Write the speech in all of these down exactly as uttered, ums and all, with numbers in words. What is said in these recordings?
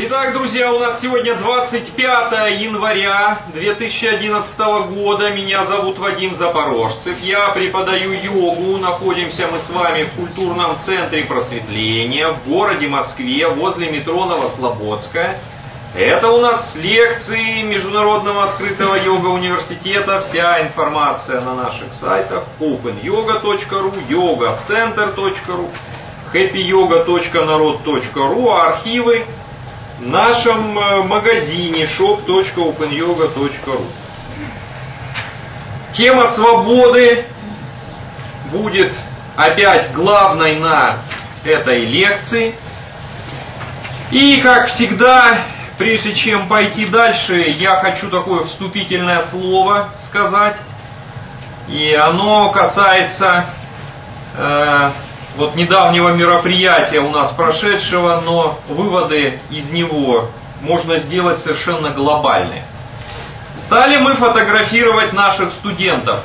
Итак, друзья, у нас сегодня двадцать пятое января две тысячи одиннадцатого года. Меня зовут Вадим Запорожцев. Я преподаю йогу. Находимся мы с вами в культурном центре просветления в городе Москве, возле метро Новослободская. Это у нас лекции Международного открытого йога-университета. Вся информация на наших сайтах опен йога точка ру, йога центр точка ру, хэппи йога точка народ точка ру, архивы в нашем магазине шоп точка опен йога точка ру. Тема свободы будет опять главной на этой лекции. И, как всегда, прежде чем пойти дальше, я хочу такое вступительное слово сказать. И оно касается э, вот недавнего мероприятия у нас прошедшего, но выводы из него можно сделать совершенно глобальные. Стали мы фотографировать наших студентов.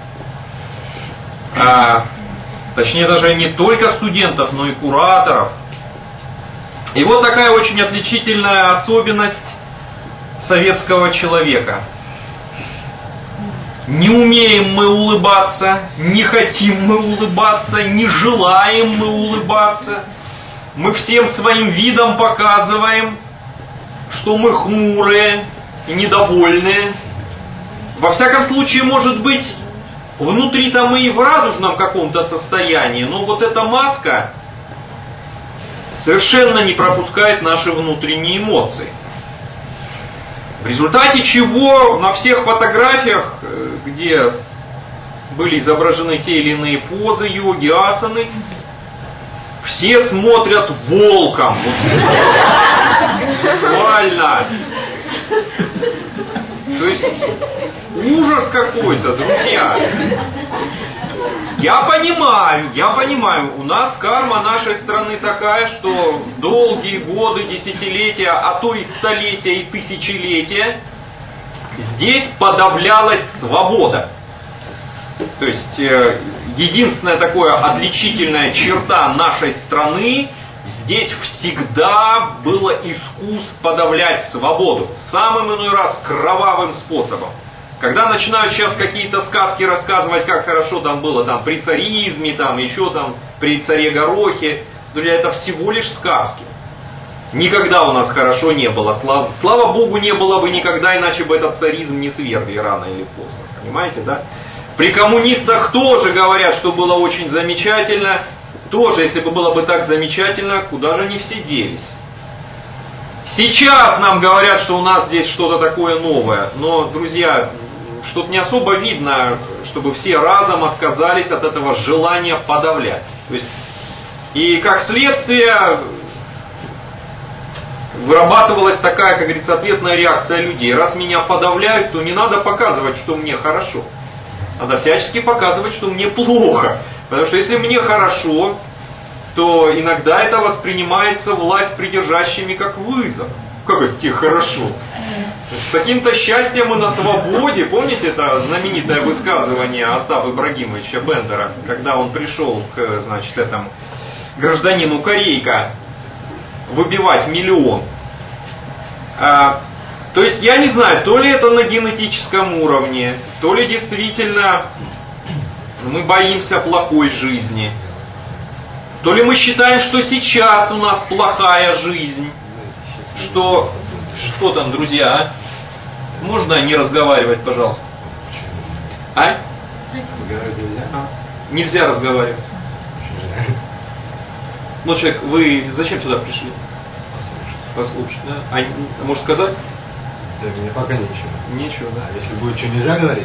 А, точнее, даже не только студентов, но и кураторов. И вот такая очень отличительная особенность советского человека. Не умеем мы улыбаться, не хотим мы улыбаться, не желаем мы улыбаться. Мы всем своим видом показываем, что мы хмурые и недовольные. Во всяком случае, может быть, внутри-то мы и в радужном каком-то состоянии, но вот эта маска совершенно не пропускает наши внутренние эмоции. В результате чего на всех фотографиях, где были изображены те или иные позы, йоги, асаны, все смотрят волком. Буквально. То есть ужас какой-то, друзья. Я понимаю, я понимаю, у нас карма нашей страны такая, что долгие годы, десятилетия, а то и столетия и тысячелетия здесь подавлялась свобода. То есть единственная такая отличительная черта нашей страны, здесь всегда было искусство подавлять свободу, самым иной раз кровавым способом. Когда начинают сейчас какие-то сказки рассказывать, как хорошо там было там, при царизме, там, еще там, при царе Горохе, друзья, это всего лишь сказки. Никогда у нас хорошо не было. Слава, слава Богу, не было бы никогда, иначе бы этот царизм не свергли рано или поздно. Понимаете, да? При коммунистах тоже говорят, что было очень замечательно. Тоже, если бы было бы так замечательно, куда же они все делись? Сейчас нам говорят, что у нас здесь что-то такое новое. Но, друзья, что-то не особо видно, чтобы все разом отказались от этого желания подавлять. То есть, и как следствие вырабатывалась такая, как говорится, ответная реакция людей. Раз меня подавляют, то не надо показывать, что мне хорошо. Надо всячески показывать, что мне плохо. Потому что если мне хорошо, то иногда это воспринимается власть придержащими как вызов. Как это тебе хорошо? С таким-то счастьем мы на свободе. Помните это знаменитое высказывание Остапа Ибрагимовича Бендера, когда он пришел к, значит, этому гражданину Корейка выбивать миллион? А, то есть я не знаю, то ли это на генетическом уровне, то ли действительно мы боимся плохой жизни, то ли мы считаем, что сейчас у нас плохая жизнь. Что, что там, друзья, а? Можно не разговаривать, пожалуйста? А? а? Нельзя разговаривать. Ну, человек, вы зачем сюда пришли? Послушать, да? А может сказать? Да, мне пока нечего. Нечего, да? А если будет что нельзя говорить?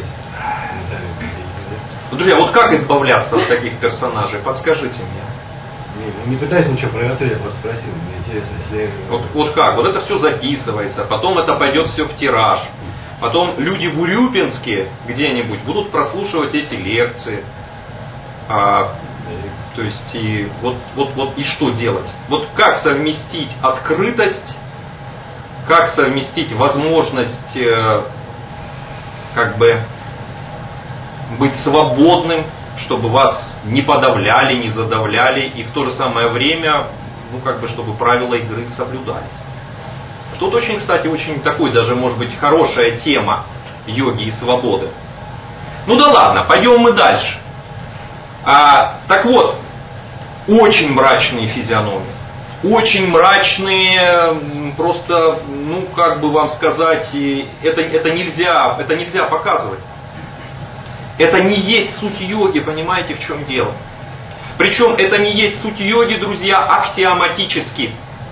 Ну, друзья, вот как избавляться от таких персонажей? Подскажите мне. Не, не пытаюсь ничего провоцировать, я просто спросил, мне интересно, если я... Вот, вот как? Вот это все записывается, потом это пойдет все в тираж. Потом люди в Урюпинске где-нибудь будут прослушивать эти лекции. А, то есть, и вот, вот, вот и что делать? Вот как совместить открытость, как совместить возможность э, как бы быть свободным, чтобы вас не подавляли, не задавляли, и в то же самое время, ну как бы, чтобы правила игры соблюдались. Тут очень, кстати, очень такой даже, может быть, хорошая тема йоги и свободы. Ну да ладно, пойдем мы дальше. А, так вот, очень мрачные физиономии. Очень мрачные, просто, ну, как бы вам сказать, это, это, нельзя, это нельзя показывать. Это не есть суть йоги, понимаете, в чем дело? Причем это не есть суть йоги, друзья, аксиоматически.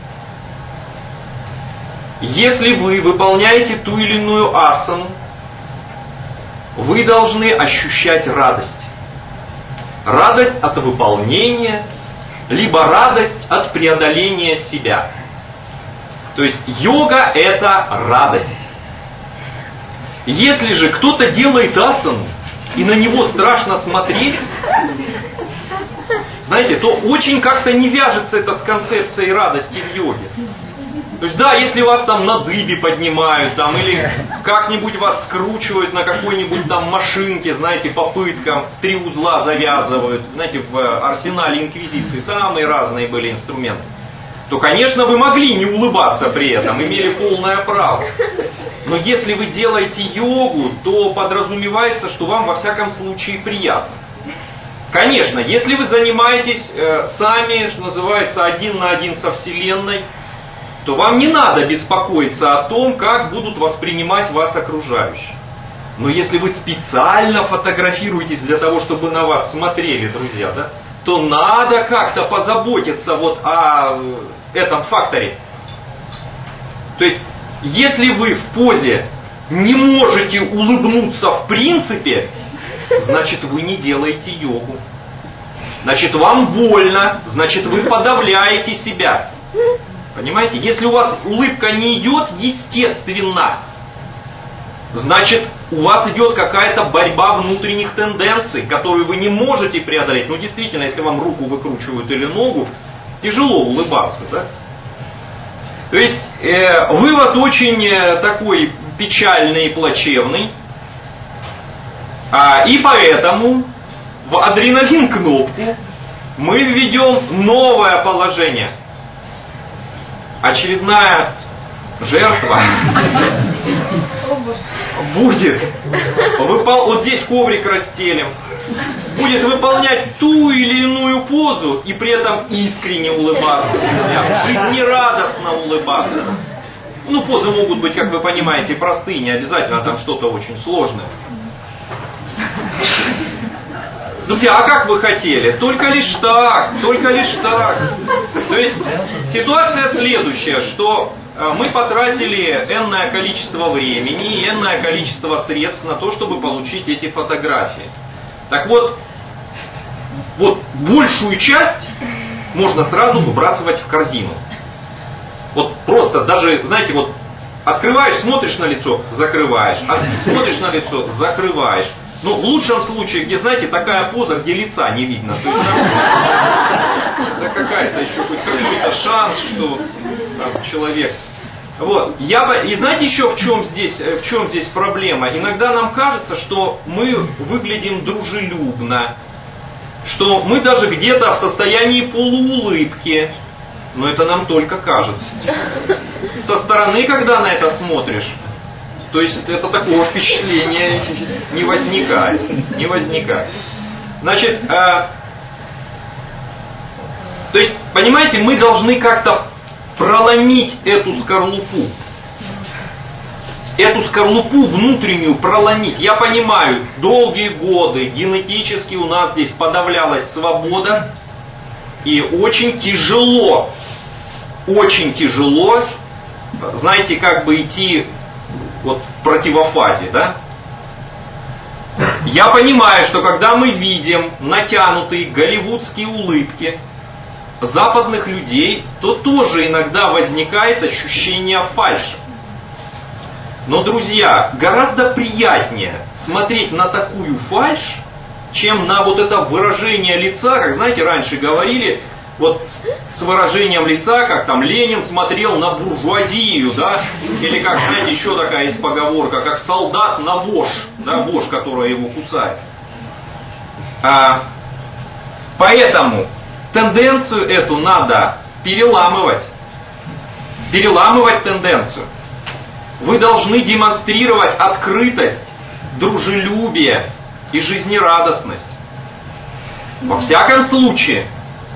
Если вы выполняете ту или иную асану, вы должны ощущать радость. Радость от выполнения, либо радость от преодоления себя. То есть йога – это радость. Если же кто-то делает асану, и на него страшно смотреть, знаете, то очень как-то не вяжется это с концепцией радости в йоге. То есть, да, если вас там на дыбе поднимают, там, или как-нибудь вас скручивают на какой-нибудь там машинке, знаете, по пыткам, в три узла завязывают, знаете, в арсенале инквизиции самые разные были инструменты, то, конечно, вы могли не улыбаться при этом, имели полное право. Но если вы делаете йогу, то подразумевается, что вам во всяком случае приятно. Конечно, если вы занимаетесь э, сами, что называется, один на один со Вселенной, то вам не надо беспокоиться о том, как будут воспринимать вас окружающие. Но если вы специально фотографируетесь для того, чтобы на вас смотрели, друзья, да, то надо как-то позаботиться вот о этом факторе. То есть, если вы в позе не можете улыбнуться в принципе, значит, вы не делаете йогу. Значит, вам больно, значит, вы подавляете себя. Понимаете? Если у вас улыбка не идет естественно, значит, у вас идет какая-то борьба внутренних тенденций, которую вы не можете преодолеть. Ну, действительно, если вам руку выкручивают или ногу, тяжело улыбаться, да? То есть, э, вывод очень э, такой печальный и плачевный. А, и поэтому в адреналин-кнопку мы введем новое положение. Очередная жертва будет, выпол... вот здесь коврик расстелим, будет выполнять ту или иную позу и при этом искренне улыбаться, жизнерадостно улыбаться. Ну, позы могут быть, как вы понимаете, простые, не обязательно там что-то очень сложное. Друзья, а как вы хотели? Только лишь так, только лишь так. То есть ситуация следующая, что мы потратили энное количество времени и энное количество средств на то, чтобы получить эти фотографии. Так вот, вот большую часть можно сразу выбрасывать в корзину. Вот просто даже, знаете, вот открываешь, смотришь на лицо, закрываешь, смотришь на лицо, закрываешь. Ну, в лучшем случае, где, знаете, такая поза, где лица не видно. То есть, да, какая-то еще хоть какой-то шанс, что там, человек. Вот. Я, и знаете еще в чем, здесь, в чем здесь проблема? Иногда нам кажется, что мы выглядим дружелюбно, что мы даже где-то в состоянии полуулыбки. Но это нам только кажется. Со стороны, когда на это смотришь, то есть это такого впечатления не возникает. Не возникает. Значит, э, то есть, понимаете, мы должны как-то проломить эту скорлупу. Эту скорлупу внутреннюю проломить. Я понимаю, долгие годы генетически у нас здесь подавлялась свобода. И очень тяжело, очень тяжело, знаете, как бы идти вот в противофазе, да? Я понимаю, что когда мы видим натянутые голливудские улыбки западных людей, то тоже иногда возникает ощущение фальши. Но, друзья, гораздо приятнее смотреть на такую фальшь, чем на вот это выражение лица, как, знаете, раньше говорили, вот с выражением лица, как там Ленин смотрел на буржуазию, да, или как, знаете, еще такая есть поговорка, как солдат на вошь, да, вошь, которая его кусает. А, поэтому тенденцию эту надо переламывать. переламывать тенденцию. Вы должны демонстрировать открытость, дружелюбие и жизнерадостность. Во всяком случае,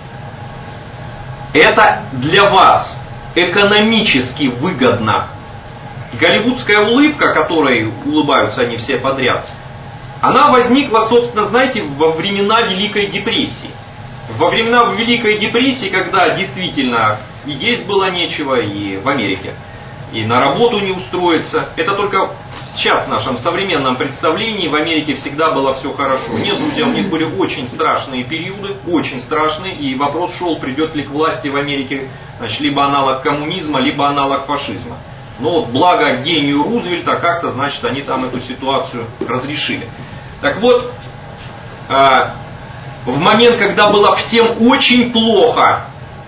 это для вас экономически выгодно. Голливудская улыбка, которой улыбаются они все подряд, она возникла, собственно, знаете, во времена Великой депрессии. Во времена Великой депрессии, когда действительно и есть было нечего, и в Америке, и на работу не устроиться. Это только сейчас в нашем современном представлении в Америке всегда было все хорошо. Нет, друзья, у них были очень страшные периоды, очень страшные, и вопрос шел, придет ли к власти в Америке, значит, либо аналог коммунизма, либо аналог фашизма. Но вот благо гению Рузвельта как-то, значит, они там эту ситуацию разрешили. Так вот, в момент, когда было всем очень плохо,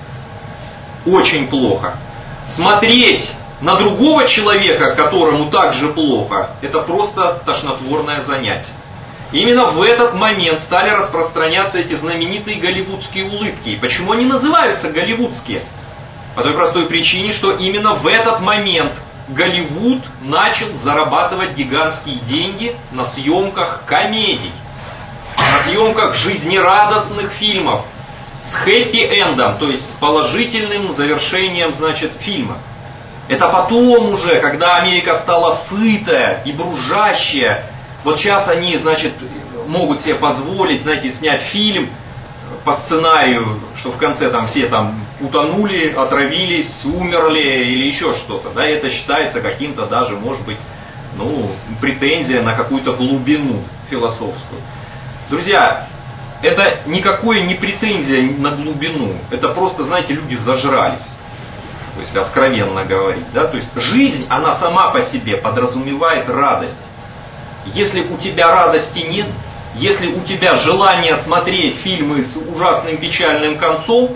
очень плохо, смотреть на другого человека, которому так же плохо, это просто тошнотворное занятие. Именно в этот момент стали распространяться эти знаменитые голливудские улыбки. И почему они называются голливудские? По той простой причине, что именно в этот момент Голливуд начал зарабатывать гигантские деньги на съемках комедий, на съемках жизнерадостных фильмов с хэппи-эндом, то есть с положительным завершением, значит, фильма. Это потом уже, когда Америка стала сытая и бружащая, вот сейчас они, значит, могут себе позволить, знаете, снять фильм по сценарию, что в конце там все там утонули, отравились, умерли или еще что-то. Да, это считается каким-то даже, может быть, ну, претензия на какую-то глубину философскую. Друзья, это никакое не претензия на глубину. Это просто, знаете, люди зажрались. То есть, откровенно говорить. Да? То есть, жизнь, она сама по себе подразумевает радость. Если у тебя радости нет, если у тебя желание смотреть фильмы с ужасным печальным концом,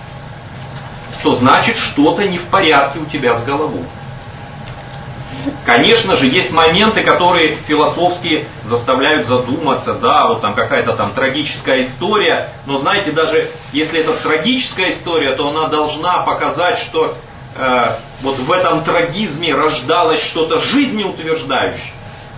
то значит что-то не в порядке у тебя с головой. Конечно же, есть моменты, которые философски заставляют задуматься, да, вот там какая-то там трагическая история, но знаете, даже если это трагическая история, то она должна показать, что э, вот в этом трагизме рождалось что-то жизнеутверждающее.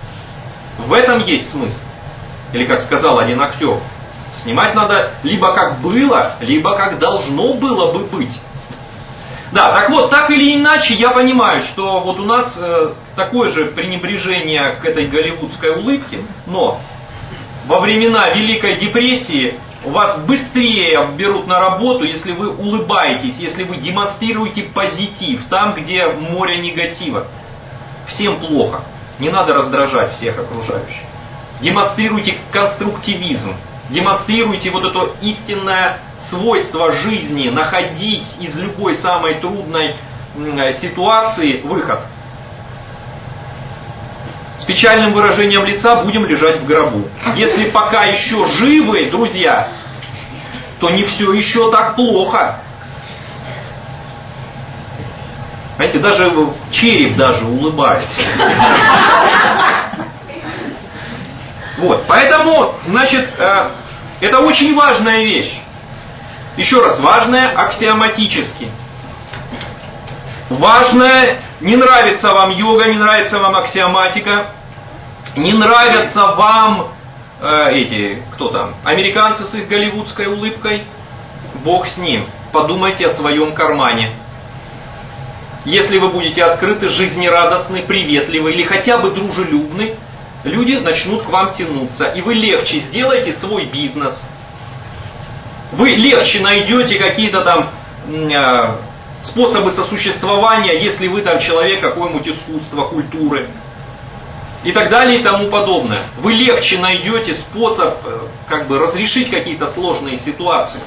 В этом есть смысл. Или, как сказал один актер, снимать надо либо как было, либо как должно было бы быть. Да, так вот, так или иначе, я понимаю, что вот у нас э, такое же пренебрежение к этой голливудской улыбке, но во времена Великой депрессии вас быстрее берут на работу, если вы улыбаетесь, если вы демонстрируете позитив там, где море негатива. Всем плохо, не надо раздражать всех окружающих. Демонстрируйте конструктивизм, демонстрируйте вот это истинное свойство жизни, находить из любой самой трудной ситуации выход. С печальным выражением лица будем лежать в гробу. Если пока еще живы, друзья, то не все еще так плохо. Знаете, даже череп даже улыбается. Вот, поэтому, значит, это очень важная вещь. Еще раз, важное аксиоматически. Важное, не нравится вам йога, не нравится вам аксиоматика, не нравятся вам э, эти, кто там, американцы с их голливудской улыбкой, Бог с ним. Подумайте о своем кармане. Если вы будете открыты, жизнерадостны, приветливы или хотя бы дружелюбны, люди начнут к вам тянуться, и вы легче сделаете свой бизнес. Вы легче найдете какие-то там э, способы сосуществования, если вы там человек какой-нибудь искусства, культуры и так далее и тому подобное. Вы легче найдете способ э, как бы разрешить какие-то сложные ситуации.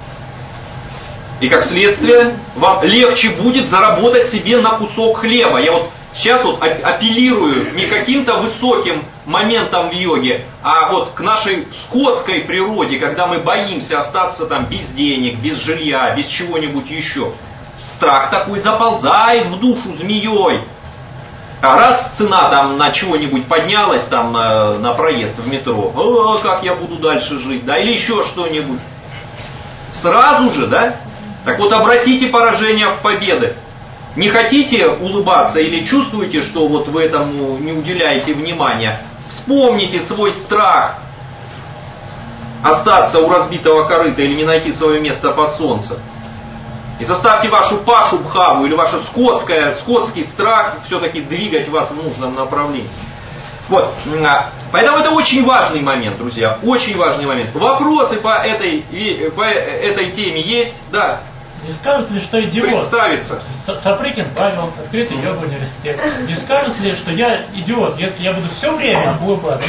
И как следствие, вам легче будет заработать себе на кусок хлеба. Я вот сейчас вот апеллирую не каким-то высоким моментом в йоге, а вот к нашей скотской природе, когда мы боимся остаться там без денег, без жилья, без чего-нибудь еще. Страх такой заползает в душу змеей. А раз цена там на чего-нибудь поднялась, там на, на проезд в метро, о, как я буду дальше жить, да, или еще что-нибудь. Сразу же, да? Так вот, обратите поражение в победы. Не хотите улыбаться или чувствуете, что вот вы этому не уделяете внимания, вспомните свой страх остаться у разбитого корыта или не найти свое место под солнцем. И заставьте вашу пашу бхаву или ваш скотское, скотский страх все-таки двигать вас в нужном направлении. Вот. Поэтому это очень важный момент, друзья. Очень важный момент. Вопросы по этой, по этой теме есть? Да. Не скажут ли, что идиот? Представиться. Сапрыкин Павел, открытый йога университет. Не скажут ли, что я идиот, если я буду все время улыбаться?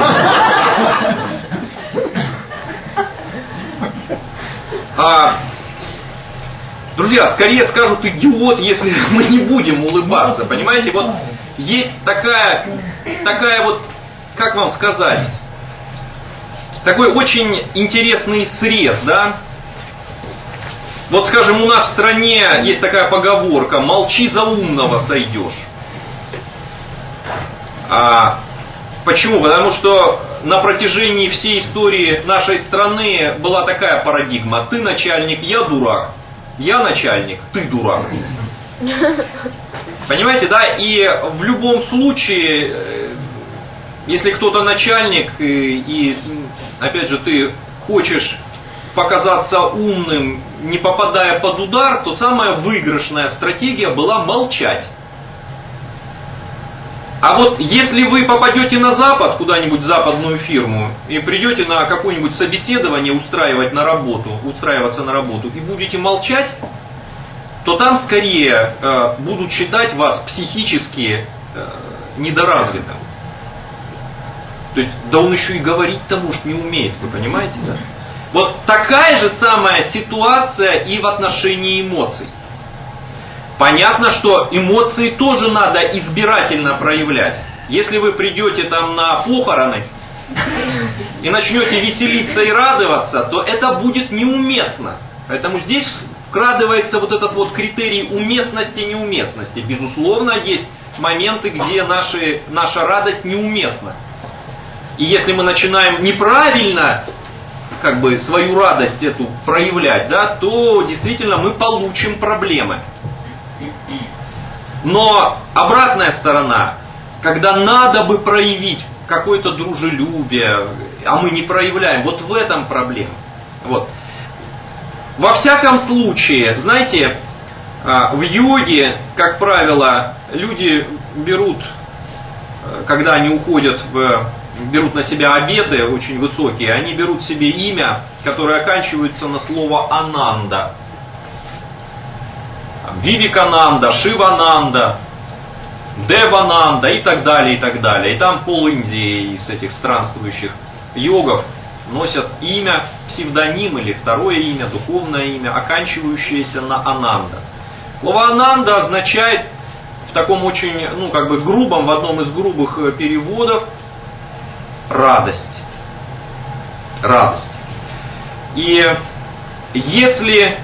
А, друзья, скорее скажут идиот, если мы не будем улыбаться. Понимаете, вот есть такая, такая вот, как вам сказать, такой очень интересный срез, да? Вот, скажем, у нас в стране есть такая поговорка: молчи, за умного сойдешь. А, почему? Потому что на протяжении всей истории нашей страны была такая парадигма: ты начальник, я дурак, я начальник, ты дурак. Понимаете, да? И в любом случае, если кто-то начальник, и, и опять же ты хочешь показаться умным, не попадая под удар, то самая выигрышная стратегия была молчать. А вот если вы попадете на Запад, куда-нибудь в западную фирму, и придете на какое-нибудь собеседование устраивать на работу, устраиваться на работу, и будете молчать, то там скорее э, будут считать вас психически э, недоразвитым. То есть, да он еще и говорить-то, может, не умеет, вы понимаете, да? Вот такая же самая ситуация и в отношении эмоций. Понятно, что эмоции тоже надо избирательно проявлять. Если вы придете там на похороны и начнете веселиться и радоваться, то это будет неуместно. Поэтому здесь вкрадывается вот этот вот критерий уместности и неуместности. Безусловно, есть моменты, где наши, наша радость неуместна. И если мы начинаем неправильно как бы свою радость эту проявлять, да, то действительно мы получим проблемы. Но обратная сторона, когда надо бы проявить какое-то дружелюбие, а мы не проявляем, вот в этом проблема. Вот. Во всяком случае, знаете, в йоге, как правило, люди берут, когда они уходят в... берут на себя обеты очень высокие, они берут себе имя, которое оканчивается на слово Ананда. Вивекананда, Шивананда, Девананда и так далее, и так далее. И там пол Индии из этих странствующих йогов носят имя, псевдоним или второе имя, духовное имя, оканчивающееся на Ананда. Слово Ананда означает в таком очень, ну как бы грубом, в одном из грубых переводов, радость. Радость. И если...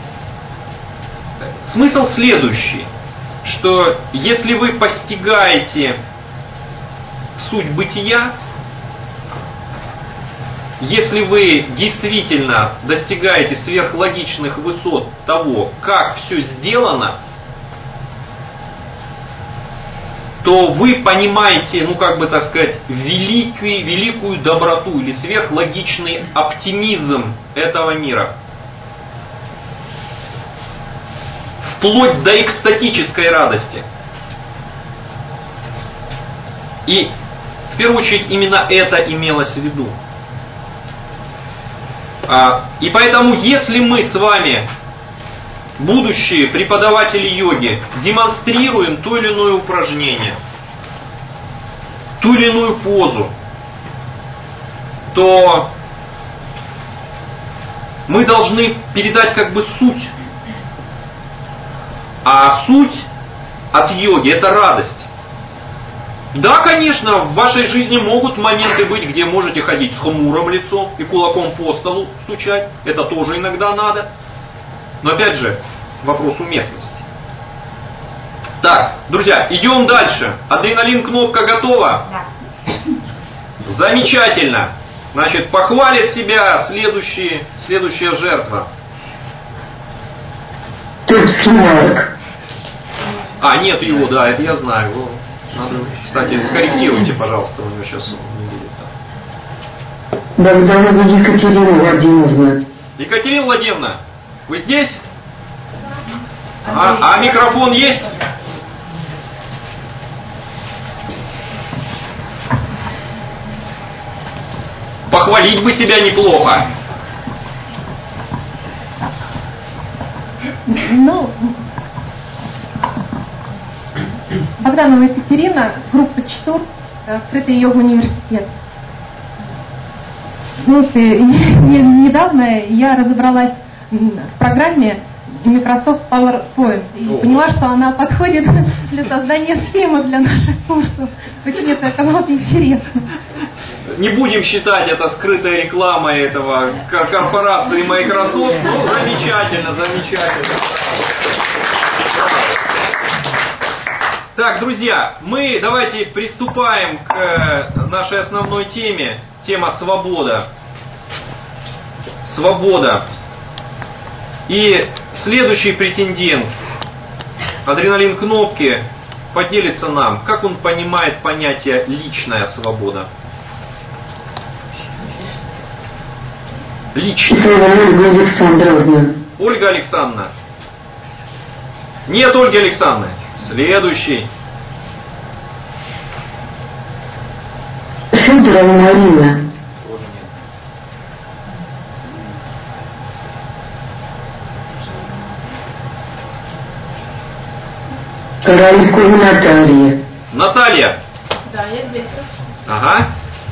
Смысл следующий, что если вы постигаете суть бытия, если вы действительно достигаете сверхлогичных высот того, как все сделано, то вы понимаете, ну как бы так сказать, великий, великую доброту или сверхлогичный оптимизм этого мира. Вплоть до экстатической радости. И в первую очередь именно это имелось в виду. И поэтому, если мы с вами, будущие преподаватели йоги, демонстрируем то или иное упражнение, ту или иную позу, то мы должны передать как бы суть. А суть от йоги – это радость. Да, конечно, в вашей жизни могут моменты быть, где можете ходить с хмурым лицом и кулаком по столу стучать. Это тоже иногда надо. Но опять же, вопрос уместности. Так, друзья, идем дальше. Адреналин кнопка готова? Да. Замечательно. Значит, похвалит себя следующий, следующая жертва. Тульский морг. А, нет его, да, это я знаю. Его надо, кстати, скорректируйте, пожалуйста, у него сейчас не будет. Богданова Екатерина Владимировна. Екатерина Владимировна, вы здесь? А, а микрофон есть? Похвалить бы себя неплохо. Ну, Богданова Екатерина, группа ЧТУР, открытый йога-университет. Ну, недавно я разобралась в программе Microsoft PowerPoint и О. поняла, что она подходит для создания схемы для наших курсов. Очень это оказалось интересно. Не будем считать это скрытой рекламой этого корпорации Microsoft, но замечательно, замечательно. Так, друзья, мы давайте приступаем к нашей основной теме. Тема свобода. Свобода. И следующий претендент, Адреналин Кнопки, поделится нам, как он понимает понятие личная свобода. Личная. Ольга Александровна. Ольга Александровна. Нет Ольги Александровны. Следующий. Федорова Марина. Королькова Наталья. Наталья. Да, я здесь. Ага.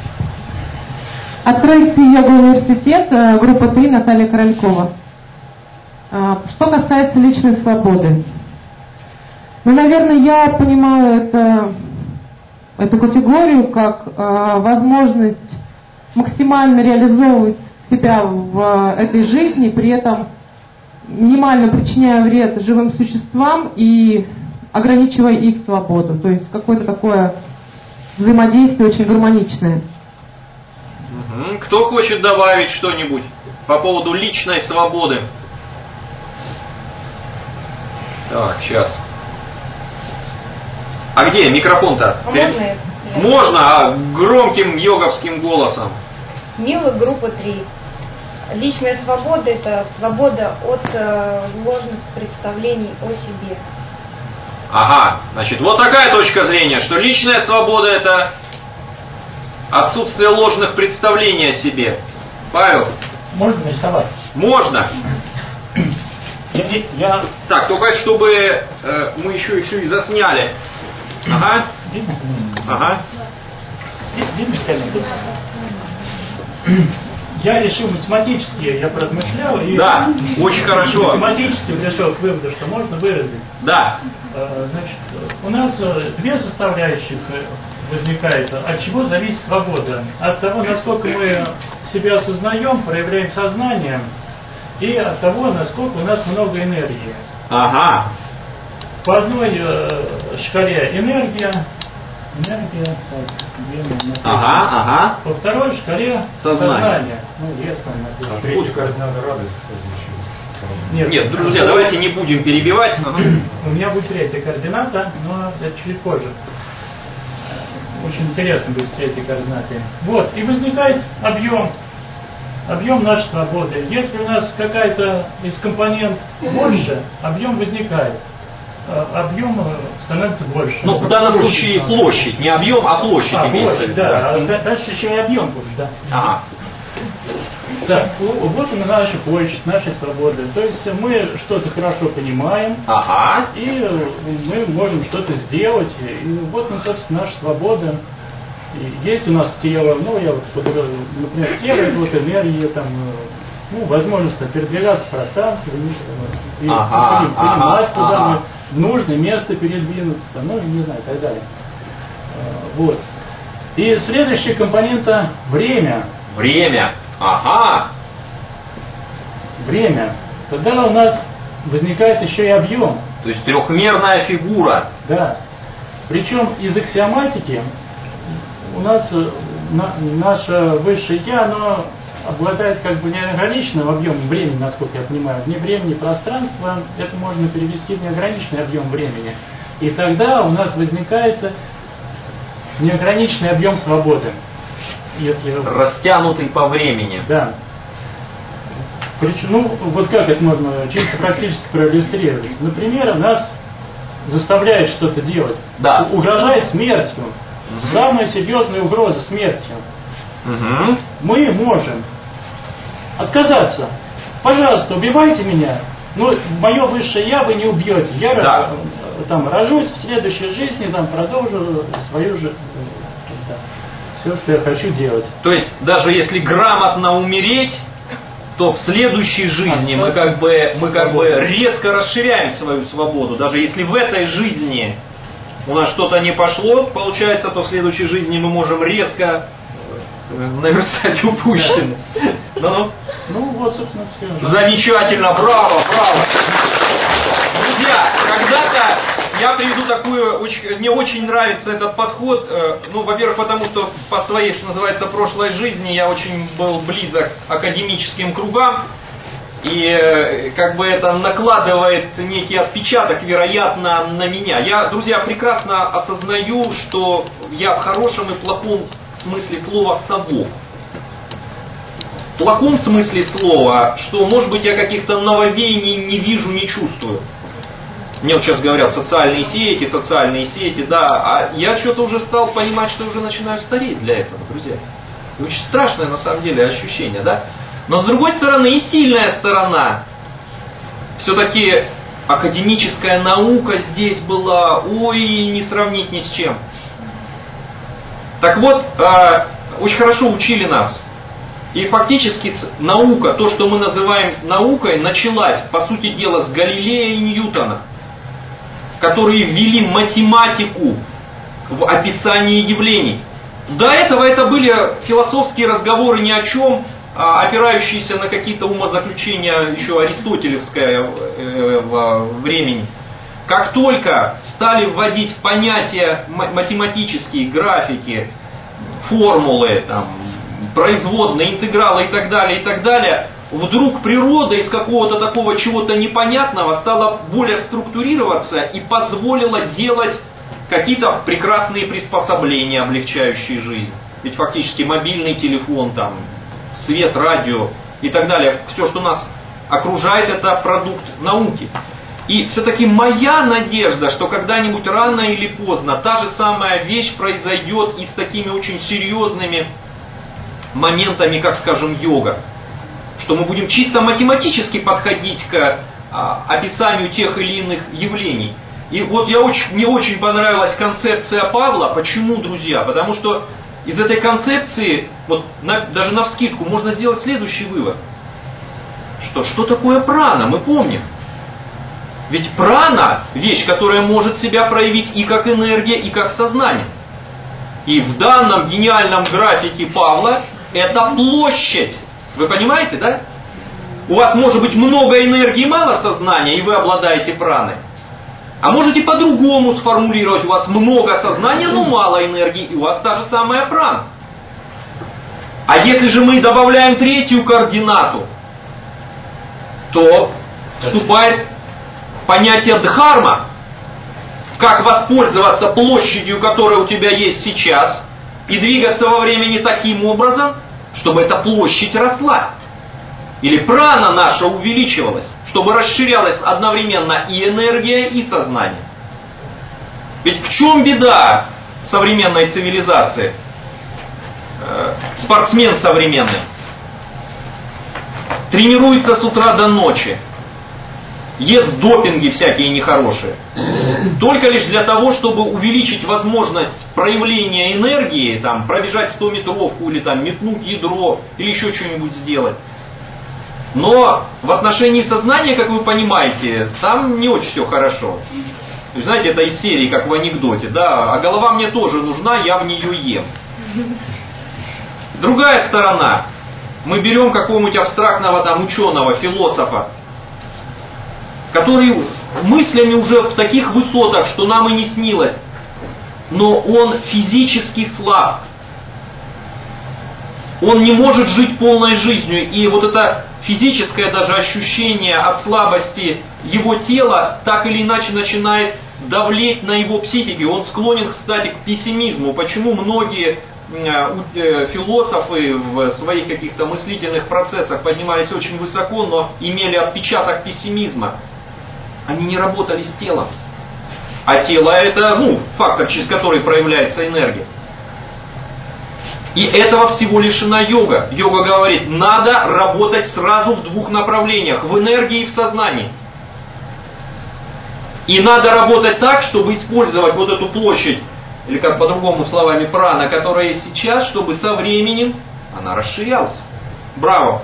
Открытый йога-университет, группа три, Наталья Королькова. Что касается личной свободы. Ну, наверное, я понимаю это, эту категорию как э, возможность максимально реализовывать себя в э, этой жизни, при этом минимально причиняя вред живым существам и ограничивая их свободу. То есть какое-то такое взаимодействие очень гармоничное. Кто хочет добавить что-нибудь по поводу личной свободы? Так, сейчас. А где микрофон-то? А можно я? Можно, а громким йоговским голосом. Мила, группа три. Личная свобода – это свобода от э, ложных представлений о себе. Ага, значит, вот такая точка зрения, что личная свобода – это отсутствие ложных представлений о себе. Павел? Можно нарисовать? Можно. Я, я... Так, только чтобы э, мы еще и все и засняли. Ага. Видно? Ага. Видно, камера? Я решил математически, я поразмышлял и... Да, очень хорошо. Математически пришел к выводу, что можно выразить. Да. Значит, у нас две составляющих возникает. От чего зависит свобода? От того, насколько мы себя осознаем, проявляем сознание, и от того, насколько у нас много энергии. Ага. По одной э, шкале энергия, энергия, так, ага, ага. По второй шкале сознание. сознание. Ну, резко написано. Пусть координаты радость, кстати, еще. Нет, Нет, друзья, давайте не будем перебивать. У меня будет третья координата, но это чуть позже. Очень интересно будет с третьей координатой. Вот, и возникает объем. Объем нашей свободы. Если у нас какая-то из компонент больше, объем возникает. Объем становится больше. Ну, в данном случае площадь, не объем, а площадь а, имеется. Площадь, да. А дальше еще и объем будет, да. Ага. Так, вот она наша площадь, наша свобода. То есть мы что-то хорошо понимаем, ага. и мы можем что-то сделать. И вот, ну, собственно, наша свобода. И есть у нас тело, ну, я вот, например, тело, это вот энергия, там, ну, возможность передвигаться в пространстве, и ага, понимать, ага, куда ага. мы в нужное место передвинуться, ну, не знаю, и так далее. Вот. И следующая компонента – время. Время. Ага. Время. Тогда у нас возникает еще и объем. То есть трехмерная фигура. Да. Причем из аксиоматики у нас на, наше высшее я, оно обладает как бы неограниченным объемом времени, насколько я понимаю. Вне времени пространства это можно перевести в неограниченный объем времени. И тогда у нас возникает неограниченный объем свободы. Если... Растянутый по времени. Да. Причем, ну, вот как это можно чисто практически проиллюстрировать? Например, нас заставляет что-то делать, да. угрожая смертью. Угу. Самая серьезная угроза смертью. Угу. Мы можем отказаться. Пожалуйста, убивайте меня, но мое высшее я вы не убьете. Я да. там рожусь в следующей жизни, там продолжу свою же да, все, что я хочу делать. То есть даже если грамотно умереть, то в следующей жизни мы как бы мы как бы резко расширяем свою свободу. Даже если в этой жизни у нас что-то не пошло, получается, то в следующей жизни мы можем резко наверстать упущенное. Ну, ну вот, собственно, все. Замечательно, браво, браво. Друзья, когда-то я приведу такую, очень, мне очень нравится этот подход, ну, во-первых, потому что по своей, что называется, прошлой жизни я очень был близок к академическим кругам, и как бы это накладывает некий отпечаток, вероятно, на меня. Я, друзья, прекрасно осознаю, что я в хорошем и плохом смысле слова совок. В плохом смысле слова, что, может быть, я каких-то нововеяний не вижу, не чувствую. Мне вот сейчас говорят, социальные сети, социальные сети, да, а я что-то уже стал понимать, что уже начинаю стареть для этого, друзья. И очень страшное, на самом деле, ощущение, да. Но, с другой стороны, и сильная сторона. Все-таки академическая наука здесь была, ой, не сравнить ни с чем. Так вот, э, очень хорошо учили нас. И фактически наука, то, что мы называем наукой, началась, по сути дела, с Галилея и Ньютона, которые ввели математику в описании явлений. До этого это были философские разговоры ни о чем, опирающиеся на какие-то умозаключения еще аристотелевское времени. Как только стали вводить понятия математические, графики, формулы, там, производные, интегралы и так далее, и так далее, вдруг природа из какого-то такого чего-то непонятного стала более структурироваться и позволила делать какие-то прекрасные приспособления, облегчающие жизнь. Ведь фактически мобильный телефон, там, свет, радио и так далее, все, что нас окружает, это продукт науки. И все-таки моя надежда, что когда-нибудь рано или поздно та же самая вещь произойдет и с такими очень серьезными моментами, как, скажем, йога. Что мы будем чисто математически подходить к а, описанию тех или иных явлений. И вот я очень, мне очень понравилась концепция Павла. Почему, друзья? Потому что из этой концепции, вот на, даже навскидку, можно сделать следующий вывод. Что, что такое прана? Мы помним. Ведь прана – вещь, которая может себя проявить и как энергия, и как сознание. И в данном гениальном графике Павла это площадь. Вы понимаете, да? У вас может быть много энергии, мало сознания, и вы обладаете праной. А можете по-другому сформулировать. У вас много сознания, но мало энергии, и у вас та же самая прана. А если же мы добавляем третью координату, то вступает понятие дхарма. Как воспользоваться площадью, которая у тебя есть сейчас, и двигаться во времени таким образом, чтобы эта площадь росла. Или прана наша увеличивалась, чтобы расширялась одновременно и энергия, и сознание. Ведь в чем беда современной цивилизации? Э, спортсмен современный тренируется с утра до ночи, ест допинги всякие нехорошие, только лишь для того, чтобы увеличить возможность проявления энергии, там, пробежать стометровку или там, метнуть ядро, или еще что-нибудь сделать. Но в отношении сознания, как вы понимаете, там не очень все хорошо. То есть, знаете, это из серии, как в анекдоте, да, а голова мне тоже нужна, я в нее ем. Другая сторона. Мы берем какого-нибудь абстрактного там ученого, философа, который мыслями уже в таких высотах, что нам и не снилось, но он физически слаб. Он не может жить полной жизнью, и вот это физическое даже ощущение от слабости его тела так или иначе начинает давлеть на его психике. Он склонен, кстати, к пессимизму. Почему многие философы в своих каких-то мыслительных процессах поднимались очень высоко, но имели отпечаток пессимизма? Они не работали с телом. А тело это, ну, фактор, через который проявляется энергия. И этого всего лишена йога. Йога говорит, надо работать сразу в двух направлениях, в энергии и в сознании. И надо работать так, чтобы использовать вот эту площадь, или как по-другому словами прана, которая есть сейчас, чтобы со временем она расширялась. Браво!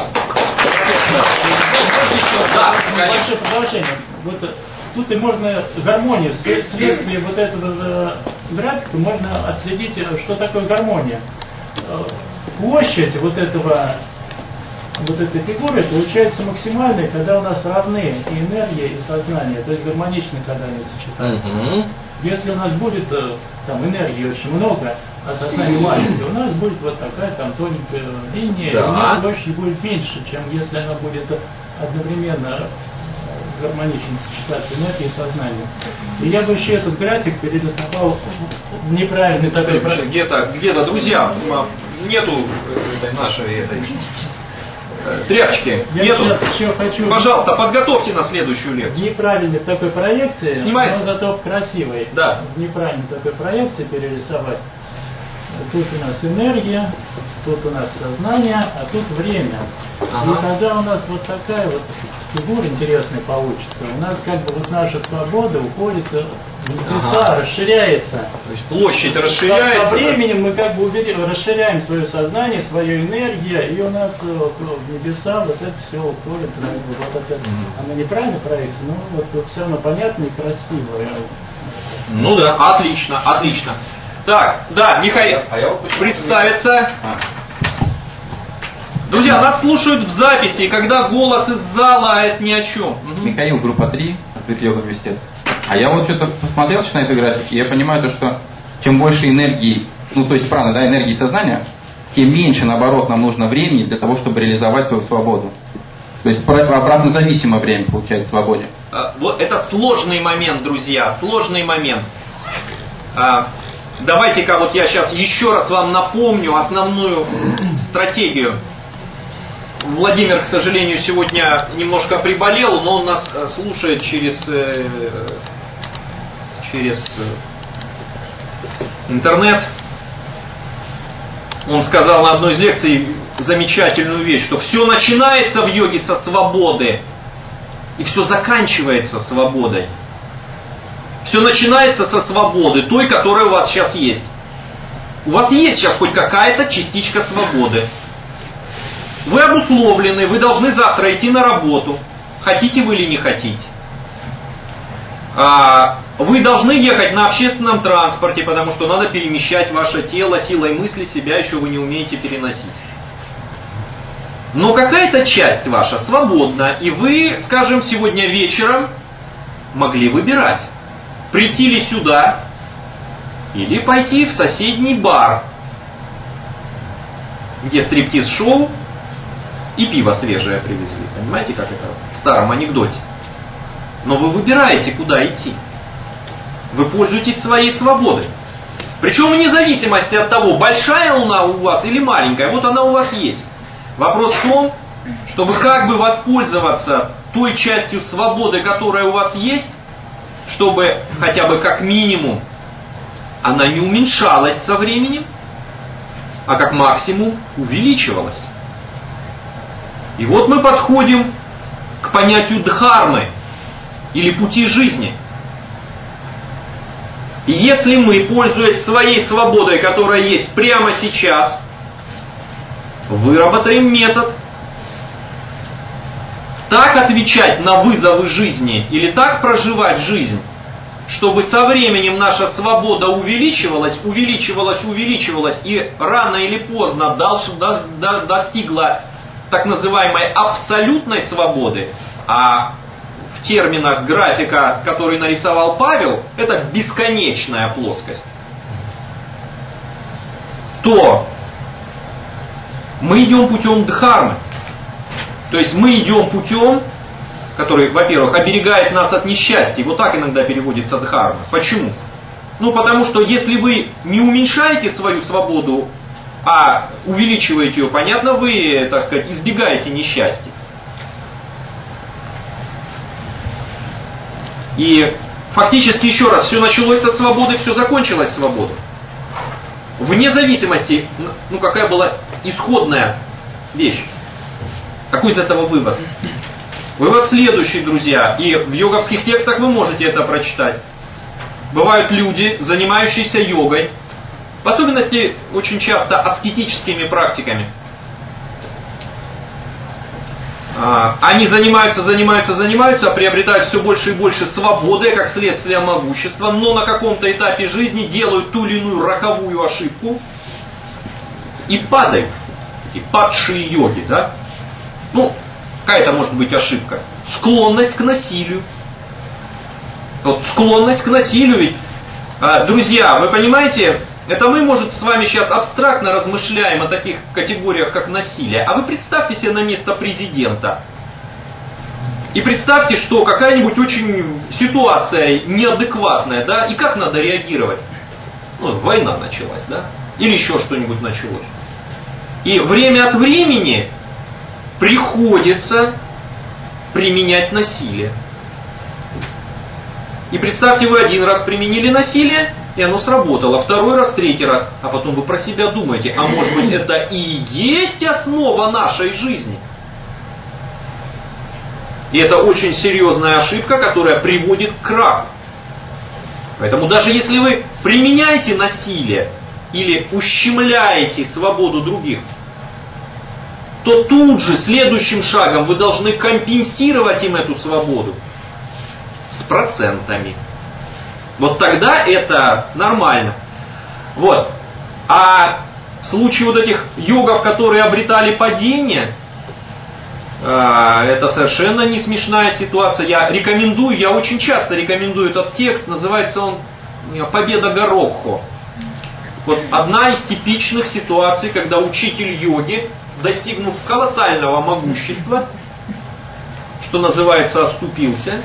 Да, большое продолжение. Вот тут и можно гармонию, вследствие вот этого графика можно отследить, что такое гармония. Площадь вот этого, вот этой фигуры получается максимальной, когда у нас равны и энергия, и сознание, то есть гармонично, когда они сочетаются. Угу. Если у нас будет там энергии очень много, а сознание маленькое, у нас будет вот такая там тоненькая линия, Да. и у нас площадь будет меньше, чем если она будет одновременно гармонично сочетаться энергией и сознанием. И я бы еще этот график перерисовал в неправильный такой... Где-то, где-то, друзья, нету этой нашей этой тряпочки. Я Нету. сейчас еще хочу... Пожалуйста, подготовьте на следующую В лекцию. неправильной такой проекции, Снимается? но зато в красивой. Да. В неправильной такой проекции перерисовать. Тут у нас энергия, тут у нас сознание, а тут время. Ага. И тогда у нас вот такая вот фигура интересная получится. У нас как бы вот наша свобода уходит в небеса, Ага. расширяется. То есть площадь Со- расширяется. Со временем мы как бы убери- расширяем свое сознание, свою энергию, и у нас э, в небеса вот это все уходит. Вот это, оно неправильно проекция, но вот, вот все равно понятно и красиво. Ну да, отлично, отлично. Так, да, Михаил, А я вот почему- представиться. Друзья, нас слушают в записи, и когда голос из зала, это ни о чем. Мгм. Михаил, группа три, открытый йога университет. А я вот что-то посмотрел на этой графике, и я понимаю то, что чем больше энергии, ну то есть праны, да, энергии сознания, тем меньше, наоборот, нам нужно времени для того, чтобы реализовать свою свободу. То есть про- обратно зависимое время получается в свободе. А, Вот это сложный момент, друзья, сложный момент. А, Давайте-ка вот я сейчас еще раз вам напомню основную стратегию. Владимир, к сожалению, сегодня немножко приболел, но он нас э, слушает через, э, через э, интернет. Он сказал на одной из лекций замечательную вещь, что все начинается в йоге со свободы, и все заканчивается свободой. Все начинается со свободы, той, которая у вас сейчас есть. У вас есть сейчас хоть какая-то частичка свободы. Вы обусловлены, вы должны завтра идти на работу, хотите вы или не хотите. А, вы должны ехать на общественном транспорте, потому что надо перемещать ваше тело, силой мысли себя еще вы не умеете переносить. Но какая-то часть ваша свободна, и вы, скажем, сегодня вечером могли выбирать, прийти ли сюда или пойти в соседний бар, где стриптиз-шоу и пиво свежее привезли. Понимаете, как это в старом анекдоте? Но вы выбираете, куда идти. Вы пользуетесь своей свободой. Причем вне зависимости от того, большая луна у вас или маленькая, вот она у вас есть. Вопрос в том, чтобы как бы воспользоваться той частью свободы, которая у вас есть, чтобы хотя бы как минимум она не уменьшалась со временем, а как максимум увеличивалась. И вот мы подходим к понятию дхармы или пути жизни. И если мы, пользуясь своей свободой, которая есть прямо сейчас, выработаем метод так отвечать на вызовы жизни или так проживать жизнь, чтобы со временем наша свобода увеличивалась, увеличивалась, увеличивалась и рано или поздно достигла так называемой абсолютной свободы, а в терминах графика, который нарисовал Павел, это бесконечная плоскость, то мы идем путем дхармы. То есть мы идем путем который, во-первых, оберегает нас от несчастья. Вот так иногда переводится дхарма. Почему? Ну, потому что если вы не уменьшаете свою свободу, а увеличиваете ее, понятно, вы, так сказать, избегаете несчастья. И фактически, еще раз, все началось со свободы, все закончилось свободой. Вне зависимости, ну, какая была исходная вещь. Какой из этого вывод? Вывод следующий, друзья, и в йоговских текстах вы можете это прочитать. Бывают люди, занимающиеся йогой, в особенности очень часто аскетическими практиками. Они занимаются, занимаются, занимаются, приобретают все больше и больше свободы, как следствие могущества, но на каком-то этапе жизни делают ту или иную роковую ошибку и падают. Такие падшие йоги, да? Ну, какая-то может быть ошибка. Склонность к насилию. Вот склонность к насилию, ведь, друзья, вы понимаете, это мы, может, с вами сейчас абстрактно размышляем о таких категориях, как насилие. А вы представьте себе на место президента. И представьте, что какая-нибудь очень ситуация неадекватная, да, и как надо реагировать? Ну, война началась, да? Или еще что-нибудь началось. И время от времени приходится применять насилие. И представьте, вы один раз применили насилие, и оно сработало, второй раз, третий раз, а потом вы про себя думаете, а может быть это и есть основа нашей жизни? И это очень серьезная ошибка, которая приводит к краку. Поэтому даже если вы применяете насилие или ущемляете свободу других, то тут же следующим шагом вы должны компенсировать им эту свободу с процентами. Вот тогда это нормально. Вот. А в случае вот этих йогов, которые обретали падение, это совершенно не смешная ситуация. Я рекомендую, я очень часто рекомендую этот текст, называется он «Победа Горохо». Вот одна из типичных ситуаций, когда учитель йоги, достигнув колоссального могущества, что называется, оступился,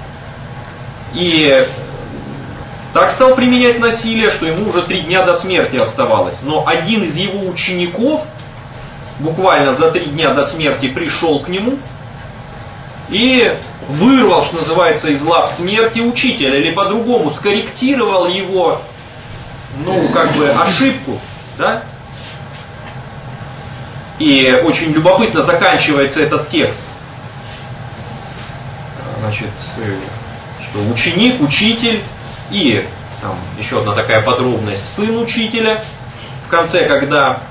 и так стал применять насилие, что ему уже три дня до смерти оставалось. Но один из его учеников буквально за три дня до смерти пришел к нему и вырвал, что называется, из лап смерти учителя, или по-другому скорректировал его, ну, как бы, ошибку, да? И очень любопытно заканчивается этот текст. Значит, что ученик, учитель и там еще одна такая подробность, сын учителя. В конце, когда,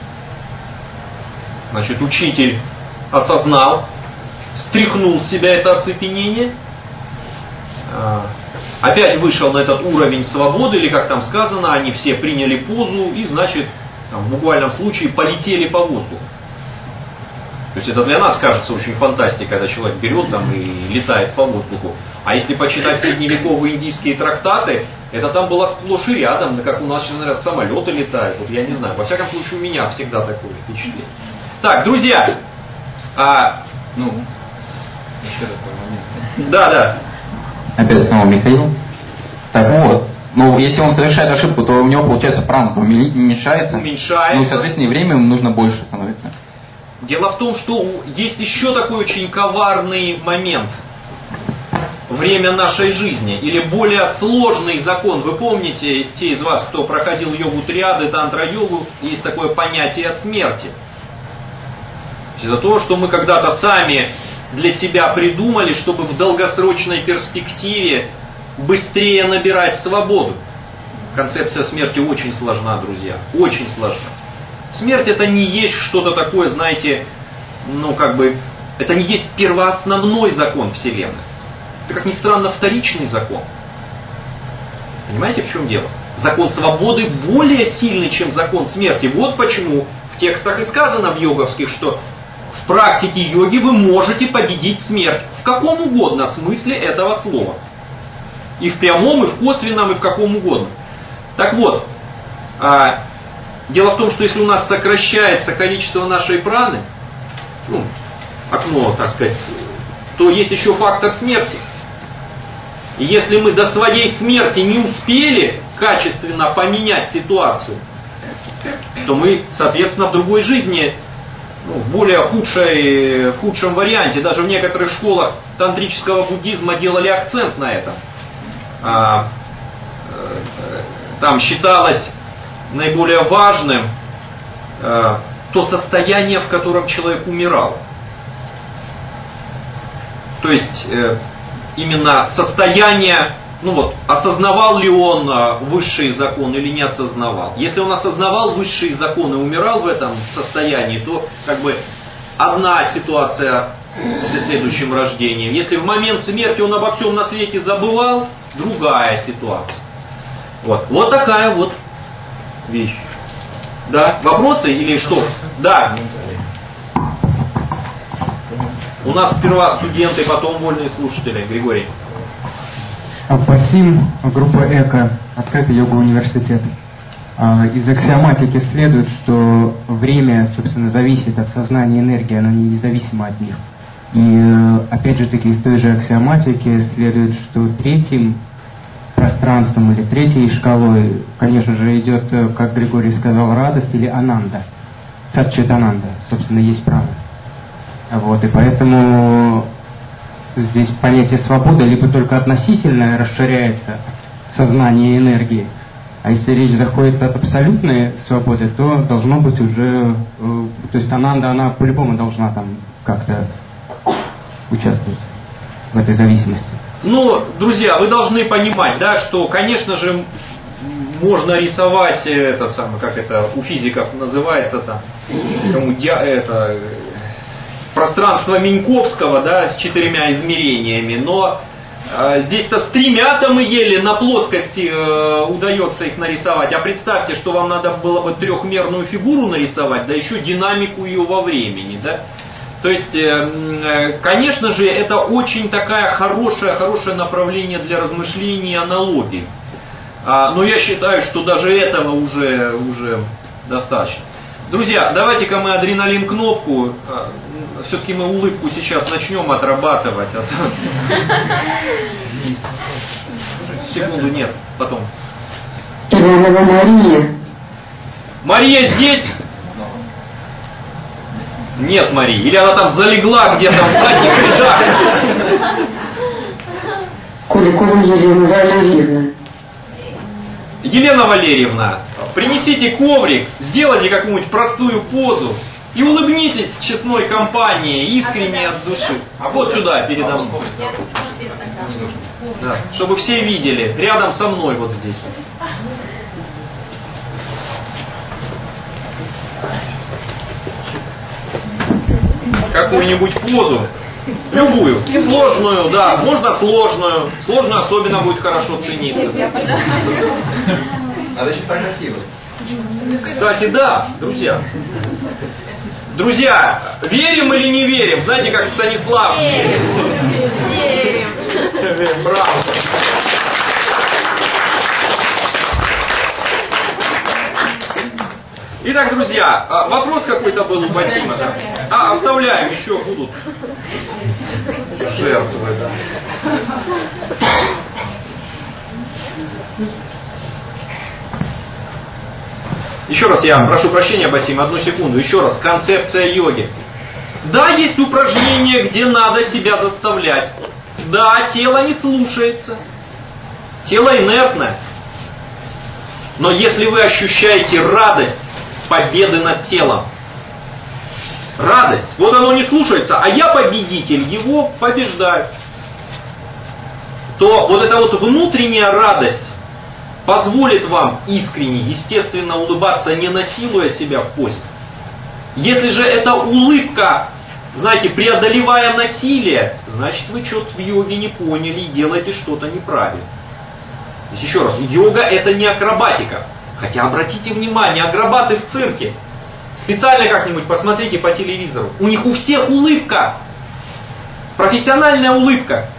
значит, учитель осознал, стряхнул с себя это оцепенение, опять вышел на этот уровень свободы, или как там сказано, они все приняли позу и, значит, там, в буквальном случае полетели по воздуху. То есть это для нас кажется очень фантастикой, когда человек берет там и летает по воздуху. А если почитать средневековые индийские трактаты, это там было сплошь и рядом, как у нас сейчас, наверное, самолеты летают. Вот я не знаю, во всяком случае у меня всегда такое впечатление. Так, друзья, а, ну, еще такой момент. Да, да. Опять снова Михаил. Так вот, ну, если он совершает ошибку, то у него, получается, прана уменьшается. Уменьшается. Ну, и, соответственно, и время ему нужно больше становится. Дело в том, что есть еще такой очень коварный момент. Время нашей жизни. Или более сложный закон. Вы помните, те из вас, кто проходил йогу триады, тантра-йогу, есть такое понятие смерти. Это то, что мы когда-то сами для себя придумали, чтобы в долгосрочной перспективе быстрее набирать свободу. Концепция смерти очень сложна, друзья. Очень сложна. Смерть это не есть что-то такое, знаете, ну как бы, это не есть первоосновной закон Вселенной. Это, как ни странно, вторичный закон. Понимаете, в чем дело? Закон свободы более сильный, чем закон смерти. Вот почему в текстах и сказано в йоговских, что в практике йоги вы можете победить смерть в каком угодно смысле этого слова. И в прямом, и в косвенном, и в каком угодно. Так вот, а, дело в том, что если у нас сокращается количество нашей праны, ну, окно, так сказать, то есть еще фактор смерти. И если мы до своей смерти не успели качественно поменять ситуацию, то мы, соответственно, в другой жизни, ну, в более худшей, в худшем варианте, даже в некоторых школах тантрического буддизма делали акцент на этом. А, там считалось наиболее важным а, то состояние, в котором человек умирал. То есть э, именно состояние, ну вот, осознавал ли он а, высшие законы или не осознавал. Если он осознавал высшие законы и умирал в этом состоянии, то как бы одна ситуация с следующим рождением. Если в момент смерти он обо всем на свете забывал, другая ситуация. Вот, вот такая вот вещь. Да, вопросы или что? Да. У нас сперва студенты, потом вольные слушатели. Григорий. Басим, группа ЭКО, Открытый йога-университет. Из аксиоматики следует, что время, собственно, зависит от сознания энергии, оно не независимо от них. И, опять же таки, из той же аксиоматики следует, что третьим пространством или третьей шкалой, конечно же, идет, как Григорий сказал, радость или ананда. Сатчит-ананда, собственно, есть право. Вот, и поэтому здесь понятие свободы либо только относительно расширяется сознание энергии, а если речь заходит от абсолютной свободы, то должно быть уже, то есть ананда, она по-любому должна там как-то участвовать в этой зависимости. Ну, друзья, вы должны понимать, да, что, конечно же, можно рисовать это самое, как это у физиков называется там, кому дя, это пространство Миньковского, да, с четырьмя измерениями, но э, здесь-то с тремя-то мы еле на плоскости э, удается их нарисовать, а представьте, что вам надо было бы трехмерную фигуру нарисовать, да еще динамику ее во времени, да. То есть, э, конечно же, это очень такая хорошее, хорошее направление для размышлений и аналогий. А, но я считаю, что даже этого уже, уже достаточно. Друзья, давайте-ка мы адреналин-кнопку, все-таки мы улыбку сейчас начнем отрабатывать. Секунду, нет, потом. Иванова Мария. Мария здесь? Нет Марии. Или она там залегла где-то в задних рядах? Куликова Елена Валерьевна. Елена Валерьевна, принесите коврик, сделайте какую-нибудь простую позу и улыбнитесь честной компании, искренне от души. А вот сюда, передо мной. Да, чтобы все видели, рядом со мной вот здесь. Какую-нибудь позу. Любую. Сложную, да. Можно сложную. Сложную особенно будет хорошо цениться. Надо еще фотографировать. Кстати, да, друзья. Друзья, верим или не верим? Знаете, как Станислав? Верим. Верим. Браво. Итак, друзья, вопрос какой-то был у Басима, да? А, оставляем, еще будут жертвы, да. Еще раз я прошу прощения, Басим, одну секунду. Еще раз, концепция йоги. Да, есть упражнения, где надо себя заставлять. Да, тело не слушается. Тело инертное. Но если вы ощущаете радость победы над телом, радость, вот оно не слушается, а я победитель, его побеждаю, то вот эта вот внутренняя радость позволит вам искренне, естественно, улыбаться, не насилуя себя в позе. Если же эта улыбка, знаете, преодолевая насилие, значит вы что-то в йоге не поняли и делаете что-то неправильно. То есть еще раз, йога это не акробатика. Хотя обратите внимание, акробаты в цирке, специально как-нибудь посмотрите по телевизору, у них у всех улыбка, профессиональная улыбка.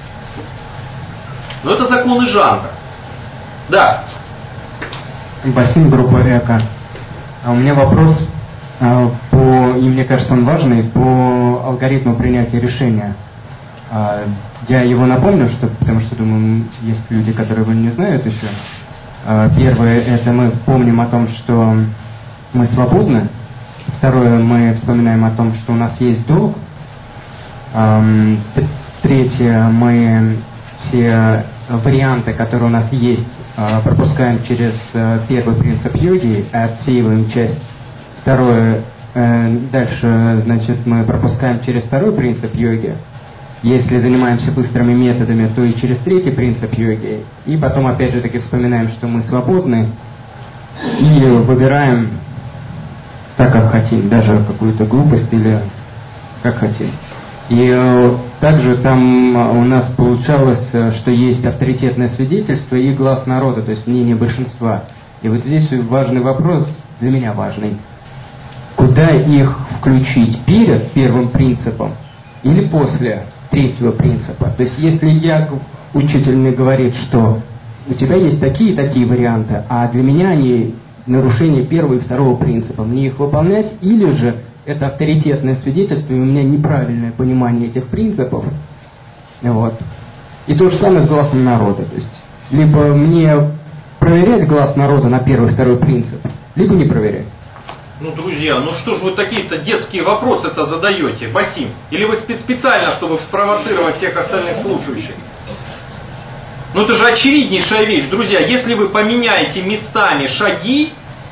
Но это законы жанра. Да. Басим, группа ЭКО. А у меня вопрос а, по, и мне кажется он важный, по алгоритму принятия решения. Я его напомню, что, потому что, думаю, есть люди, которые его не знают еще. Первое, это мы помним о том, что мы свободны. Второе, мы вспоминаем о том, что у нас есть долг. Третье, мы все варианты, которые у нас есть, пропускаем через первый принцип йоги, отсеиваем часть. Второе, дальше, значит, мы пропускаем через второй принцип йоги. Если занимаемся быстрыми методами, то и через третий принцип йоги. И потом, опять же таки, вспоминаем, что мы свободны и выбираем так, как хотим, даже какую-то глупость или как хотим. И э, также там у нас получалось, что есть авторитетное свидетельство и глас народа, то есть мнение большинства. И вот здесь важный вопрос, для меня важный. Куда их включить, перед первым принципом или после третьего принципа? То есть если я, учитель мне говорит, что у тебя есть такие и такие варианты, а для меня они нарушение первого и второго принципа, мне их выполнять, или же это авторитетное свидетельство, и у меня неправильное понимание этих принципов. Вот. И то же самое с гласом народа. То есть, либо мне проверять глас народа на первый и второй принцип, либо не проверять. Ну, друзья, ну что ж вы такие-то детские вопросы-то задаете, Басим? Или вы специально, чтобы спровоцировать всех остальных слушающих? Ну это же очевиднейшая вещь. Друзья, если вы поменяете местами шаги,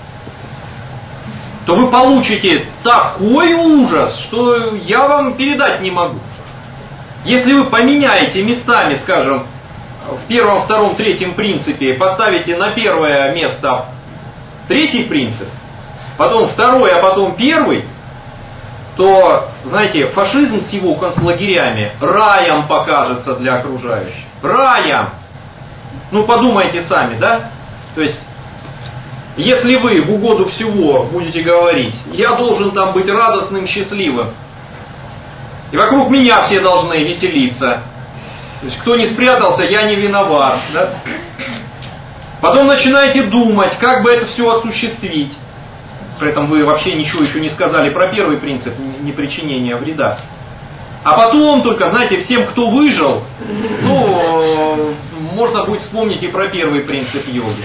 то вы получите такой ужас, что я вам передать не могу. Если вы поменяете местами, скажем, в первом, втором, третьем принципе, поставите на первое место третий принцип, потом второй, а потом первый, то, знаете, фашизм с его концлагерями раем покажется для окружающих. Раем! Ну, подумайте сами, да? То есть, если вы в угоду всего будете говорить, я должен там быть радостным, счастливым, и вокруг меня все должны веселиться, то есть, кто не спрятался, я не виноват, да? Потом начинаете думать, как бы это все осуществить. При этом вы вообще ничего еще не сказали про первый принцип непричинения вреда. А потом только, знаете, всем, кто выжил, ну, можно будет вспомнить и про первый принцип йоги.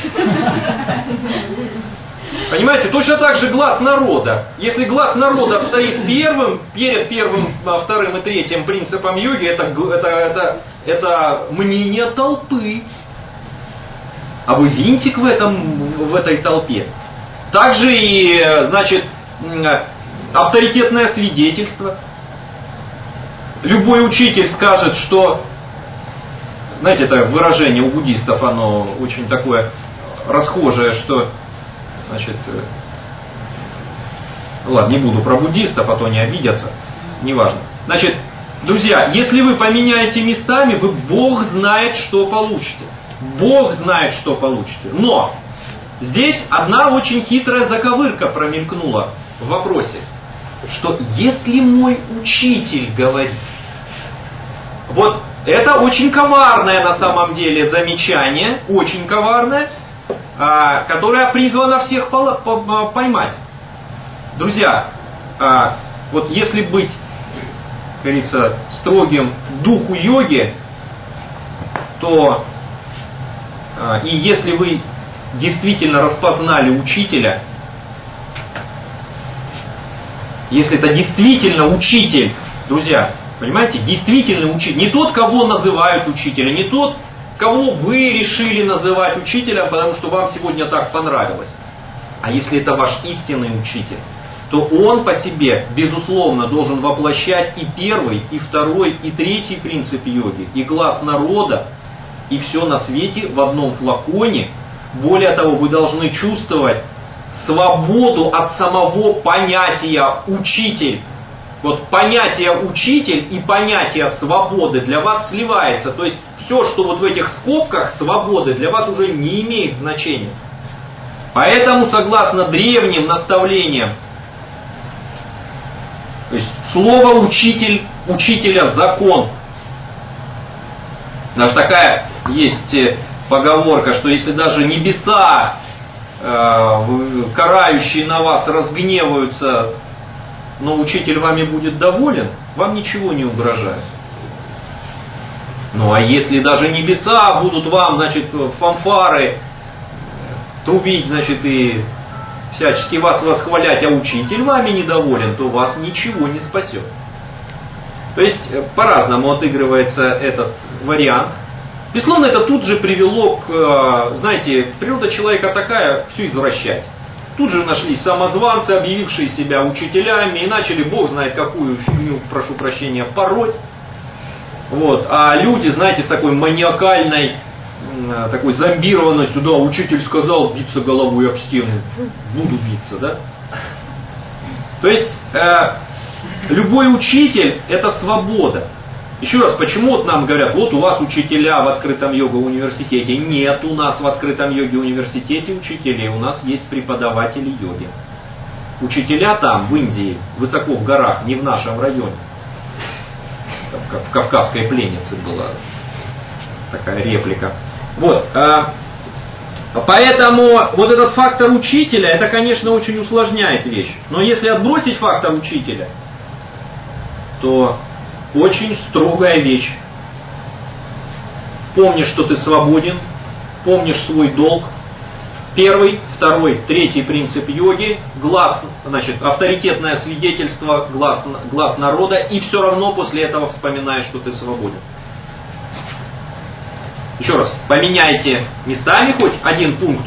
Понимаете, точно так же глас народа. Если глас народа стоит первым, перед первым, вторым и третьим принципом йоги, это, это, это, это мнение толпы. А вы винтик в, этом, в этой толпе. Также и, значит, авторитетное свидетельство. Любой учитель скажет, что, знаете, это выражение у буддистов, оно очень такое расхожее, что, значит, ладно, не буду про буддистов, а то они обидятся, неважно. Значит, друзья, если вы поменяете местами, вы Бог знает, что получите. Бог знает, что получите. Но здесь одна очень хитрая заковырка промелькнула в вопросе, что если мой учитель говорит, вот это очень коварное на самом деле замечание, очень коварное, которое призвано всех поймать. Друзья, вот если быть, как говорится, строгим духу йоги, то и если вы действительно распознали учителя, если это действительно учитель, друзья, понимаете, действительно учитель, не тот, кого называют учителем, не тот, кого вы решили называть учителем, потому что вам сегодня так понравилось, а если это ваш истинный учитель, то он по себе, безусловно, должен воплощать и первый, и второй, и третий принцип йоги, и глас народа, и все на свете в одном флаконе. Более того, вы должны чувствовать свободу от самого понятия «учитель». Вот понятие «учитель» и понятие «свободы» для вас сливается. То есть все, что вот в этих скобках «свободы», для вас уже не имеет значения. Поэтому, согласно древним наставлениям, то есть слово «учитель», «учителя» закон. Даже такая есть поговорка, что если даже небеса, э, карающие на вас, разгневаются, но учитель вами будет доволен, вам ничего не угрожает. Ну а если даже небеса будут вам, значит, фанфары трубить, значит, и всячески вас восхвалять, а учитель вами недоволен, то вас ничего не спасет. То есть по-разному отыгрывается этот вариант. Безусловно, это тут же привело к, знаете, природа человека такая, все извращать. Тут же нашлись самозванцы, объявившие себя учителями, и начали, бог знает какую фигню, прошу прощения, пороть. Вот. А люди, знаете, с такой маниакальной, такой зомбированностью, да, учитель сказал биться головой об стену, буду биться, да. То есть, э, любой учитель – это свобода. Еще раз, почему вот нам говорят, вот у вас учителя в открытом йога-университете? Нет, у нас в открытом йога-университете учителей, у нас есть преподаватели йоги. Учителя там, в Индии, высоко в горах, не в нашем районе. Там, как в Кавказской пленнице была такая реплика. Вот. Поэтому вот этот фактор учителя, это, конечно, очень усложняет вещь. Но если отбросить фактор учителя, то очень строгая вещь. Помнишь, что ты свободен, помнишь свой долг. Первый, второй, третий принцип йоги, глаз, значит, авторитетное свидетельство, глаз, глаз народа, и все равно после этого вспоминаешь, что ты свободен. Еще раз, поменяйте местами хоть один пункт.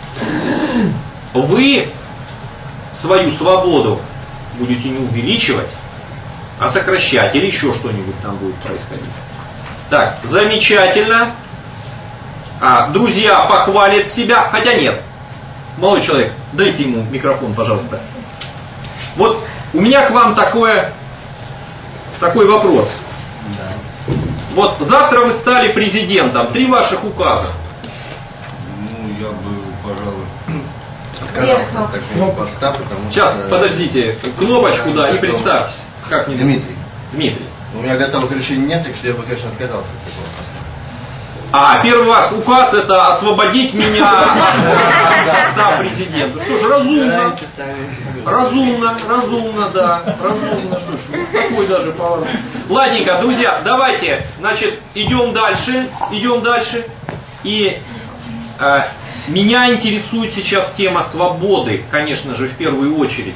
Вы свою свободу будете не увеличивать, а сокращать, или еще что-нибудь там будет происходить. Так, замечательно. А, друзья похвалят себя, хотя нет. Молодой человек, дайте ему микрофон, пожалуйста. Вот у меня к вам такое, такой вопрос. Да. Вот завтра вы стали президентом, три ваших указа. Ну, я бы, пожалуй, отказался от такого поста, потому Сейчас, что... подождите, кнопочку, да, и представьтесь. Как не Дмитрий. Дмитрий. У меня готовых решений нет, так что я бы, конечно, отказался от такого поста. А первый ваш указ — это освободить меня от поста президента. Что ж, разумно. Разумно, разумно, да. Разумно. Что ж, такой даже поворот. Ладненько, друзья, давайте, значит, идем дальше. Идем дальше. И э, меня интересует сейчас тема свободы, конечно же, в первую очередь.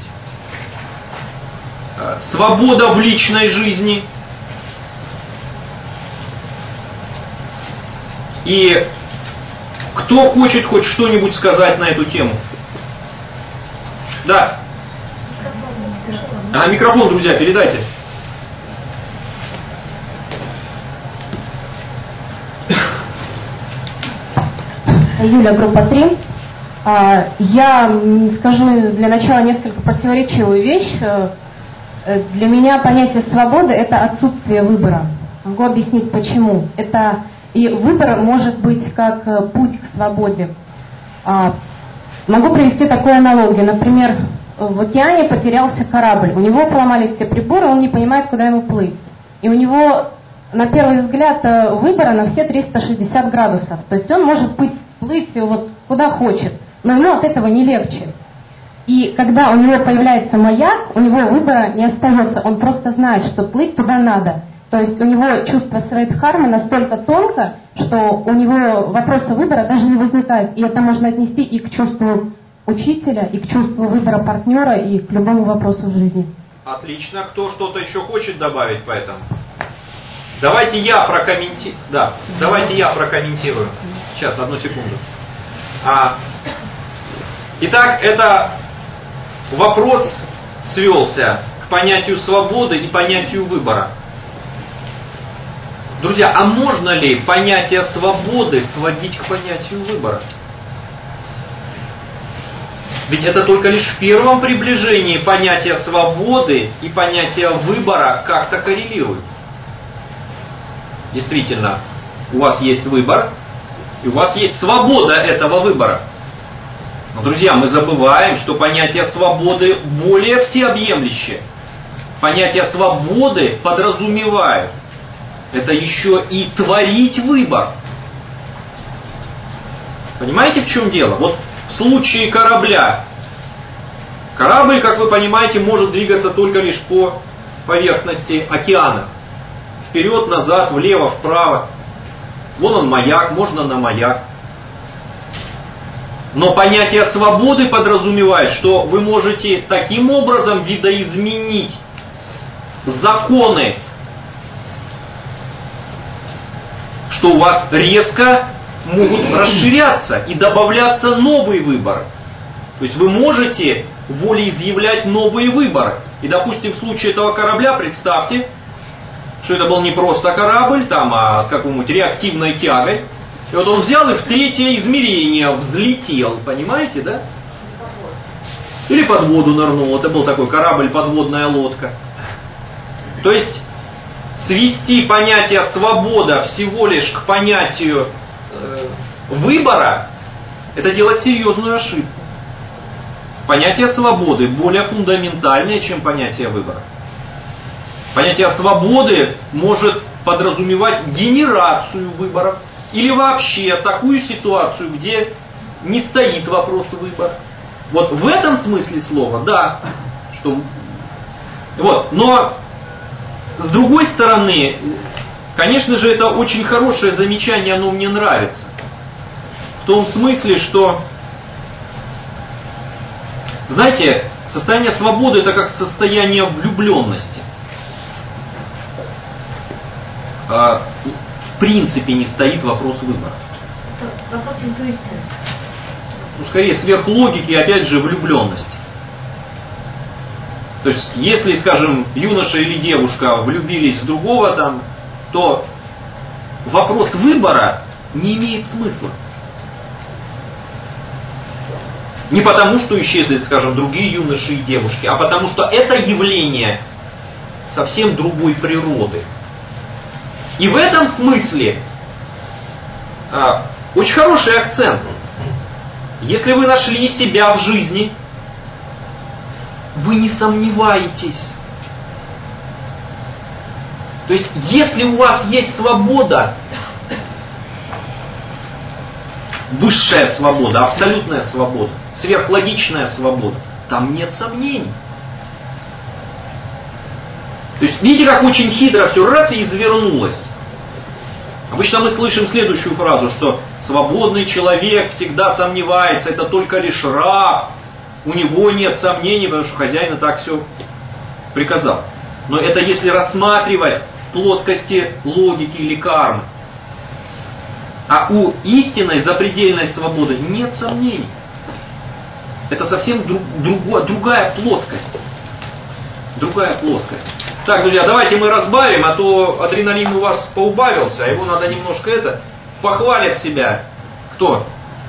Э, свобода в личной жизни. И кто хочет хоть что-нибудь сказать на эту тему? Да. А, микрофон, друзья, передайте. Юля, группа три. Я скажу для начала несколько противоречивую вещь. Для меня понятие свободы – это отсутствие выбора. Могу объяснить почему. Это и выбор может быть как путь к свободе. Могу привести такую аналогию. Например, в океане потерялся корабль. У него поломались все приборы, он не понимает, куда ему плыть. И у него, на первый взгляд, выбора на все триста шестьдесят градусов. То есть он может плыть, плыть вот куда хочет, но ему от этого не легче. И когда у него появляется маяк, у него выбора не остается. Он просто знает, что плыть туда надо. То есть у него чувство свайдхармы настолько тонко, что у него вопроса выбора даже не возникает. И это можно отнести и к чувству учителя, и к чувству выбора партнера, и к любому вопросу в жизни. Отлично. Кто что-то еще хочет добавить по этому? Давайте я прокомментирую. Да, давайте я прокомментирую. Сейчас, одну секунду. А, итак, это вопрос свелся к понятию свободы и понятию выбора. Друзья, а можно ли понятие свободы сводить к понятию выбора? Ведь это только лишь в первом приближении понятия свободы и понятия выбора как-то коррелируют. Действительно, у вас есть выбор, и у вас есть свобода этого выбора. Но, друзья, мы забываем, что понятие свободы более всеобъемлющее. Понятие свободы подразумевает это еще и творить выбор. Понимаете, в чем дело? Вот в случае корабля. Корабль, как вы понимаете, может двигаться только лишь по поверхности океана. Вперед, назад, влево, вправо. Вон он маяк, можно на маяк. Но понятие свободы подразумевает, что вы можете таким образом видоизменить законы, что у вас резко могут расширяться и добавляться новые выборы. То есть вы можете волеизъявлять новые выборы. И, допустим, в случае этого корабля, представьте, что это был не просто корабль, там, а с какой-нибудь реактивной тягой. И вот он взял и в третье измерение взлетел, понимаете, да? Или под воду нырнул. Это был такой корабль, подводная лодка. То есть свести понятие свобода всего лишь к понятию э, выбора, это делать серьезную ошибку. Понятие свободы более фундаментальное, чем понятие выбора. Понятие свободы может подразумевать генерацию выборов или вообще такую ситуацию, где не стоит вопрос выбора. Вот в этом смысле слова, да. Что, вот, но с другой стороны, конечно же, это очень хорошее замечание, оно мне нравится. В том смысле, что, знаете, состояние свободы это как состояние влюбленности. В принципе не стоит вопрос выбора. Это вопрос интуиции. Ну, скорее, сверхлогики, опять же, влюбленности. То есть, если, скажем, юноша или девушка влюбились в другого там, то вопрос выбора не имеет смысла. Не потому, что исчезли, скажем, другие юноши и девушки, а потому, что это явление совсем другой природы. И в этом смысле а, очень хороший акцент. Если вы нашли себя в жизни, вы не сомневаетесь. То есть, если у вас есть свобода, высшая свобода, абсолютная свобода, сверхлогичная свобода, там нет сомнений. То есть, видите, как очень хитро все раз и извернулось. Обычно мы слышим следующую фразу, что свободный человек всегда сомневается, это только лишь раб, у него нет сомнений, потому что хозяин и так все приказал. Но это если рассматривать в плоскости логики или кармы. А у истинной запредельной свободы нет сомнений. Это совсем друг, другой, другая плоскость. Другая плоскость. Так, друзья, давайте мы разбавим, а то адреналин у вас поубавился, а его надо немножко это, похвалит себя. Кто?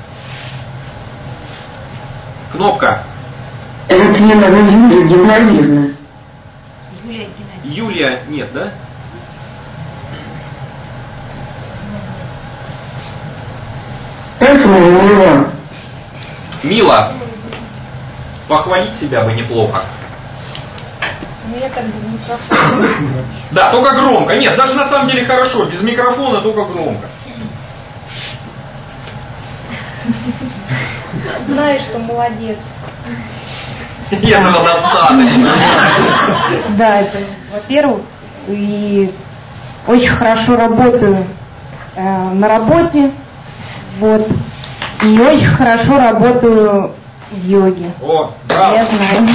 Кнопка. Это мне надо Юлия Геннадьевна. Юлия Геннадьевна. Юлия, нет, да? Как Мила? Мила. Похвалить себя бы неплохо. У меня так без микрофона. Да, только громко. Нет, даже на самом деле хорошо. Без микрофона, только громко. Знаешь, что молодец. Этого достаточно. Да, это, во-первых, и очень хорошо работаю э, на работе, вот, и очень хорошо работаю в йоге. О, браво. Я знаю.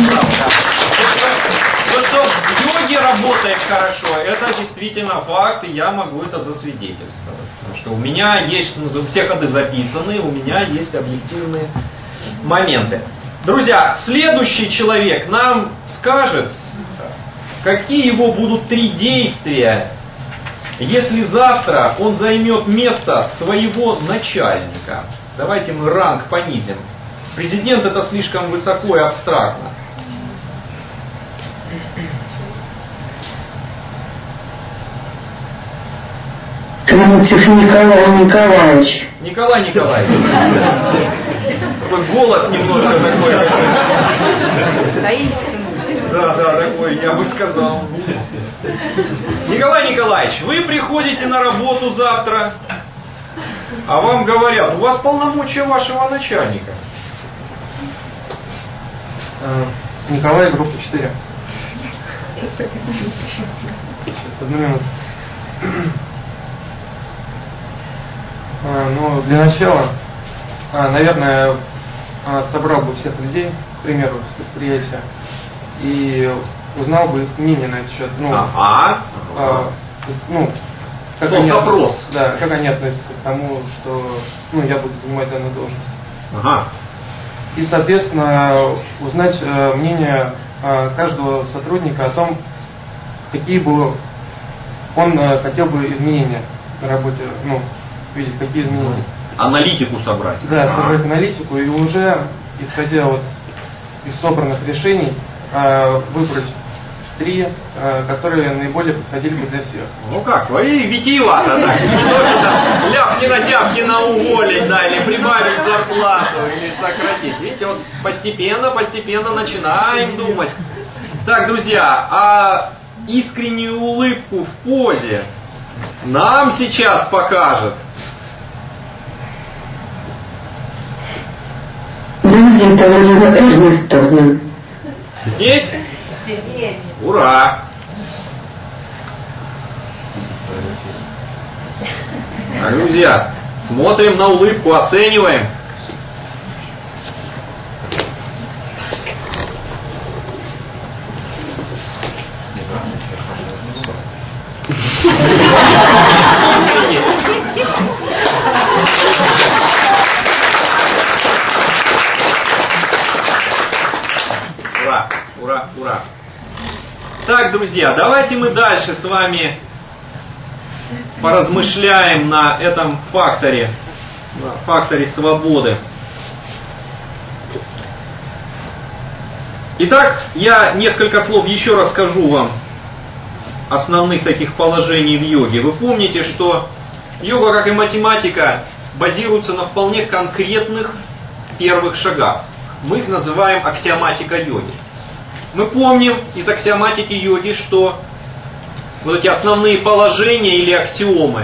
Вот что в йоге работает хорошо, это действительно факт, и я могу это засвидетельствовать. Потому что у меня есть, все ходы записаны, у меня есть объективные моменты. Друзья, следующий человек нам скажет, какие его будут три действия, если завтра он займет место своего начальника. Давайте мы ранг понизим. Президент это слишком высоко и абстрактно. Кравцев Николай Николаевич. Николай Николаевич. Такой голос немножко такой. Да, да, такой, я бы сказал. Николай Николаевич, вы приходите на работу завтра, а вам говорят, у вас полномочия вашего начальника. Николай, группа четыре. Сейчас, одну минуту. А, ну, для начала, а, наверное, а, собрал бы всех людей, к примеру, с восприятия, и узнал бы их мнение на этот счет. Ну, ага. а, ну, как ну они, вопрос. Да, как они относятся к тому, что ну, я буду занимать данную должность. Ага. И, соответственно, узнать э, мнение э, каждого сотрудника о том, какие бы он э, хотел бы изменения на работе, ну, видеть, какие изменения. Аналитику собрать. Да, А-а-а. собрать аналитику и уже, исходя вот из собранных решений, э, выбрать три, э, которые наиболее подходили бы для всех. Ну как, вы витиевато, да. Не то, что Ляпкина-Тяпкина уволить, да, или прибавить зарплату, или сократить. Видите, вот постепенно, постепенно начинаем думать. Так, друзья, а искреннюю улыбку в позе нам сейчас покажет. Здесь? Ура! Так, друзья, смотрим на улыбку, оцениваем. Ура, ура, ура. Так, друзья, давайте мы дальше с вами поразмышляем на этом факторе, на факторе свободы. Итак, я несколько слов еще расскажу вам основных таких положений в йоге. Вы помните, что йога, как и математика, базируется на вполне конкретных первых шагах. Мы их называем аксиоматика йоги. Мы помним из аксиоматики йоги, что вот эти основные положения или аксиомы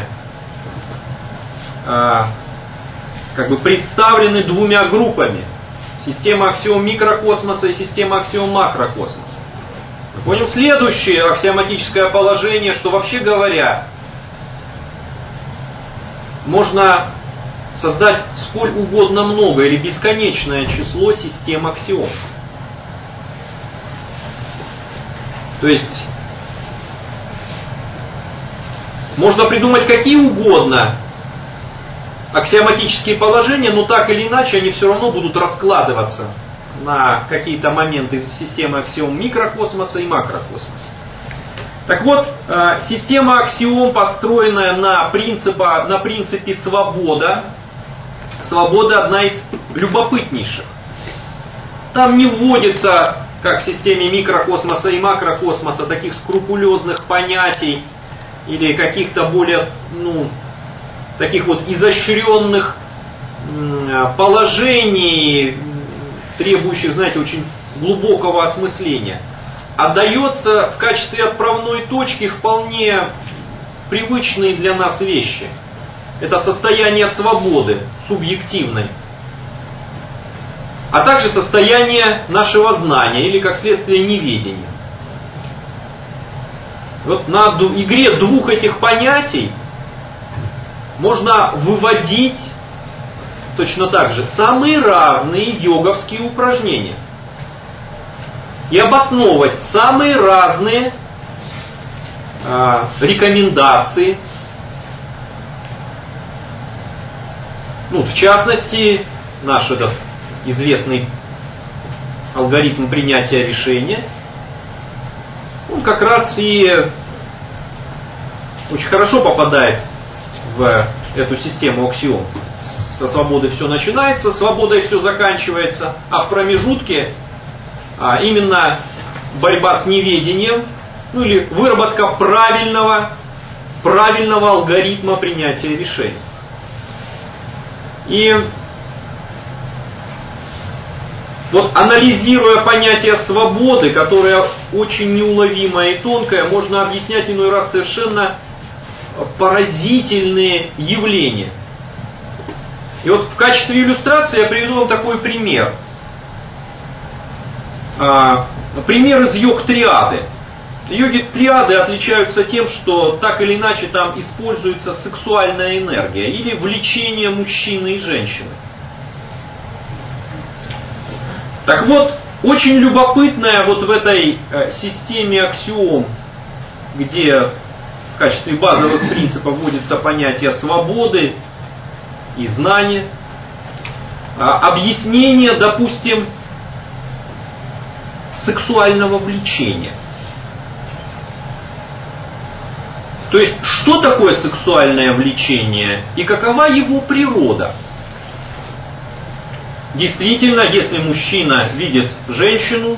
а, как бы представлены двумя группами. Система аксиом микрокосмоса и система аксиом макрокосмоса. Мы помним следующее аксиоматическое положение, что вообще говоря, можно создать сколь угодно много или бесконечное число систем аксиом. То есть можно придумать какие угодно аксиоматические положения, но так или иначе они все равно будут раскладываться на какие-то моменты системы аксиом микрокосмоса и макрокосмоса. Так вот, система аксиом, построенная на, принципа, на принципе свобода, свобода одна из любопытнейших. Там не вводится, как в системе микрокосмоса и макрокосмоса, таких скрупулезных понятий или каких-то более, ну, таких вот изощренных положений, требующих, знаете, очень глубокого осмысления. Отдается в качестве отправной точки вполне привычные для нас вещи. Это состояние свободы, субъективной, а также состояние нашего знания или, как следствие, неведения. Вот на игре двух этих понятий можно выводить точно так же самые разные йоговские упражнения и обосновывать самые разные э, рекомендации. Ну, в частности, наш этот известный алгоритм принятия решения, он как раз и очень хорошо попадает в эту систему аксиом. Со свободой все начинается, свободой все заканчивается, а в промежутке а, именно борьба с неведением, ну или выработка правильного, правильного алгоритма принятия решений. И вот анализируя понятие свободы, которое очень неуловимое и тонкое, можно объяснять иной раз совершенно поразительные явления. И вот в качестве иллюстрации я приведу вам такой пример. А, пример из йог-триады. йоги-триады отличаются тем, что так или иначе там используется сексуальная энергия или влечение мужчины и женщины. Так вот, очень любопытная вот в этой системе аксиом, где в качестве базовых принципов вводится понятие свободы и знания, объяснение, допустим, сексуального влечения. То есть, что такое сексуальное влечение и какова его природа? Действительно, если мужчина видит женщину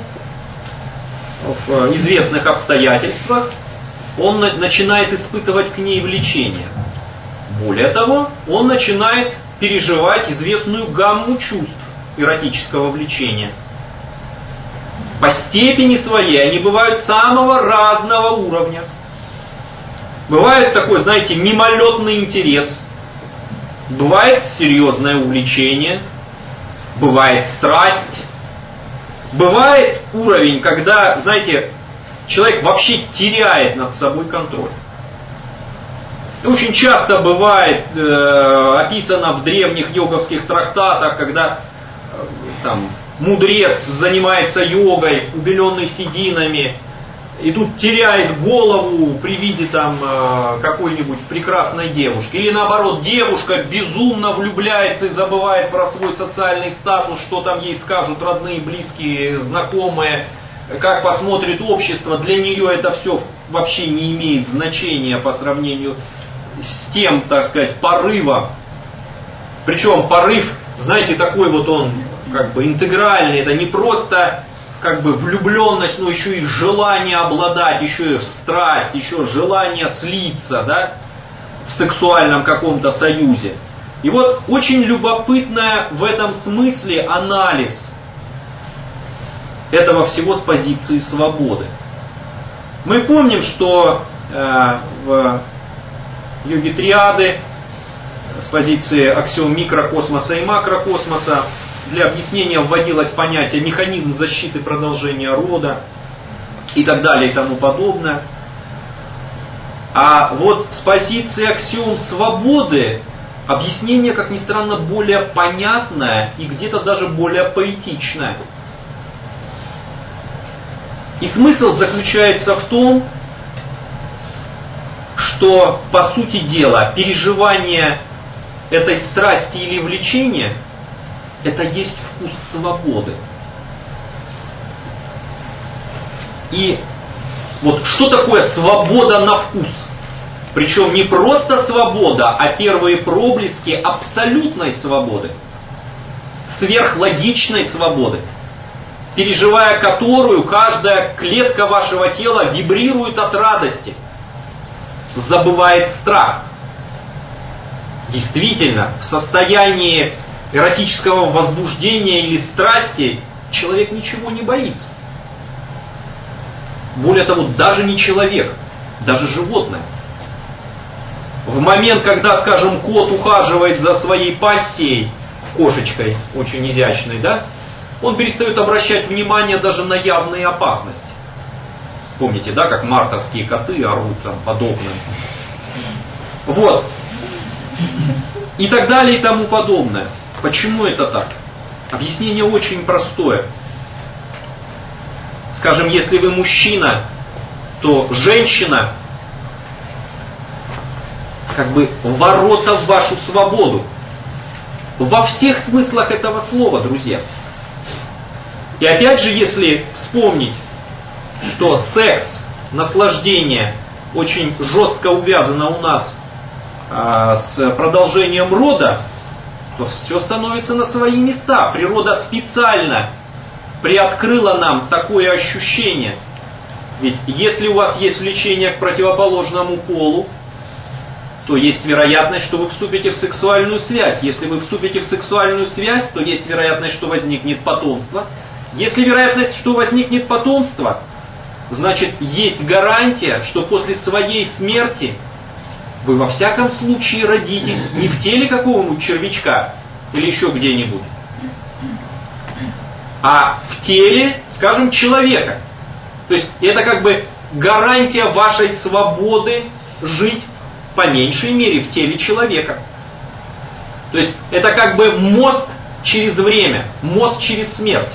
в известных обстоятельствах, он начинает испытывать к ней влечение. Более того, он начинает переживать известную гамму чувств эротического влечения. По степени своей они бывают самого разного уровня. Бывает такой, знаете, мимолетный интерес, бывает серьезное увлечение, бывает страсть, бывает уровень, когда, знаете, человек вообще теряет над собой контроль. Очень часто бывает э, описано в древних йоговских трактатах, когда э, там, мудрец занимается йогой, убеленный сединами, и тут теряет голову при виде там э, какой-нибудь прекрасной девушки. Или наоборот, девушка безумно влюбляется и забывает про свой социальный статус, что там ей скажут родные, близкие, знакомые, как посмотрит общество. Для нее это все вообще не имеет значения по сравнению с тем, так сказать, порывом. Причем порыв, знаете, такой вот он как бы интегральный. Это не просто как бы влюбленность, но еще и желание обладать, еще и страсть, еще желание слиться, да, в сексуальном каком-то союзе. И вот очень любопытный в этом смысле анализ этого всего с позиции свободы. Мы помним, что э, в йоге триады с позиции аксиом микрокосмоса и макрокосмоса для объяснения вводилось понятие механизм защиты продолжения рода и так далее и тому подобное. А вот с позиции аксиом свободы объяснение, как ни странно, более понятное и где-то даже более поэтичное. И смысл заключается в том, что, по сути дела, переживание этой страсти или влечения – это есть вкус свободы. И вот что такое свобода на вкус? Причем не просто свобода, а первые проблески абсолютной свободы, сверхлогичной свободы, переживая которую каждая клетка вашего тела вибрирует от радости, забывает страх. Действительно, в состоянии эротического возбуждения или страсти человек ничего не боится. Более того, даже не человек, даже животное. В момент, когда, скажем, кот ухаживает за своей пассией, кошечкой очень изящной, да, он перестает обращать внимание даже на явные опасности. Помните, да, как мартовские коты орут там под окнами. Вот. И так далее и тому подобное. Почему это так? Объяснение очень простое. Скажем, если вы мужчина, то женщина как бы ворота в вашу свободу. Во всех смыслах этого слова, друзья. И опять же, если вспомнить, что секс, наслаждение очень жестко увязано у нас а, с продолжением рода, то все становится на свои места. Природа специально приоткрыла нам такое ощущение. Ведь если у вас есть влечение к противоположному полу, то есть вероятность, что вы вступите в сексуальную связь. Если вы вступите в сексуальную связь, то есть вероятность, что возникнет потомство. Если вероятность, что возникнет потомство, значит, есть гарантия, что после своей смерти вы во всяком случае родитесь не в теле какого-нибудь червячка или еще где-нибудь, а в теле, скажем, человека. То есть это как бы гарантия вашей свободы жить по меньшей мере в теле человека. То есть это как бы мост через время, мост через смерть.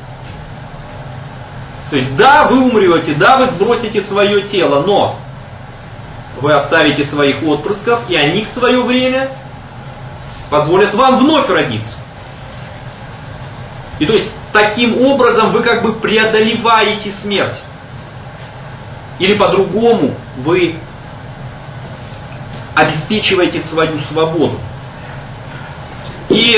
То есть да, вы умрете, да, вы сбросите свое тело, но вы оставите своих отпрысков, и они в свое время позволят вам вновь родиться. И то есть таким образом вы как бы преодолеваете смерть. Или по-другому вы обеспечиваете свою свободу. И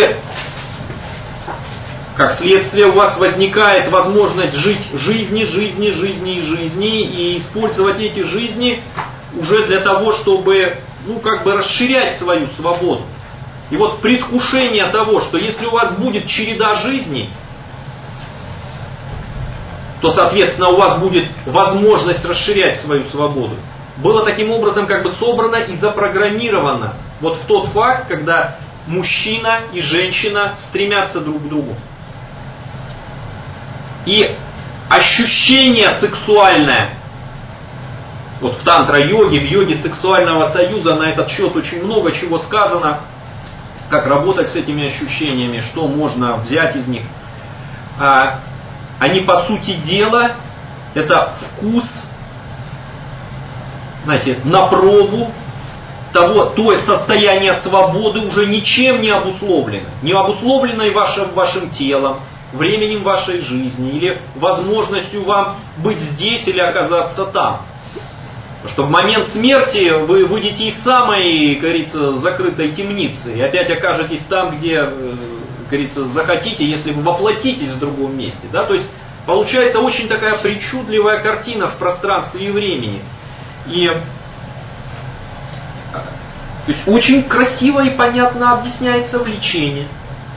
как следствие у вас возникает возможность жить жизни, жизни, жизни и жизни, и использовать эти жизни уже для того, чтобы, ну, как бы расширять свою свободу. И вот предвкушение того, что если у вас будет череда жизней, то, соответственно, у вас будет возможность расширять свою свободу, было таким образом как бы собрано и запрограммировано вот в тот факт, когда мужчина и женщина стремятся друг к другу. И ощущение сексуальное, вот в тантра-йоге, в йоге сексуального союза на этот счет очень много чего сказано, как работать с этими ощущениями, что можно взять из них. А, они, по сути дела, это вкус, знаете, на пробу того, то состояние свободы уже ничем не обусловлено. Не обусловлено и вашим, вашим телом, временем вашей жизни, или возможностью вам быть здесь или оказаться там. Потому что в момент смерти вы выйдете из самой, как говорится, закрытой темницы и опять окажетесь там, где, как говорится, захотите, если вы воплотитесь в другом месте. Да? То есть получается очень такая причудливая картина в пространстве и времени. И то есть очень красиво и понятно объясняется влечение.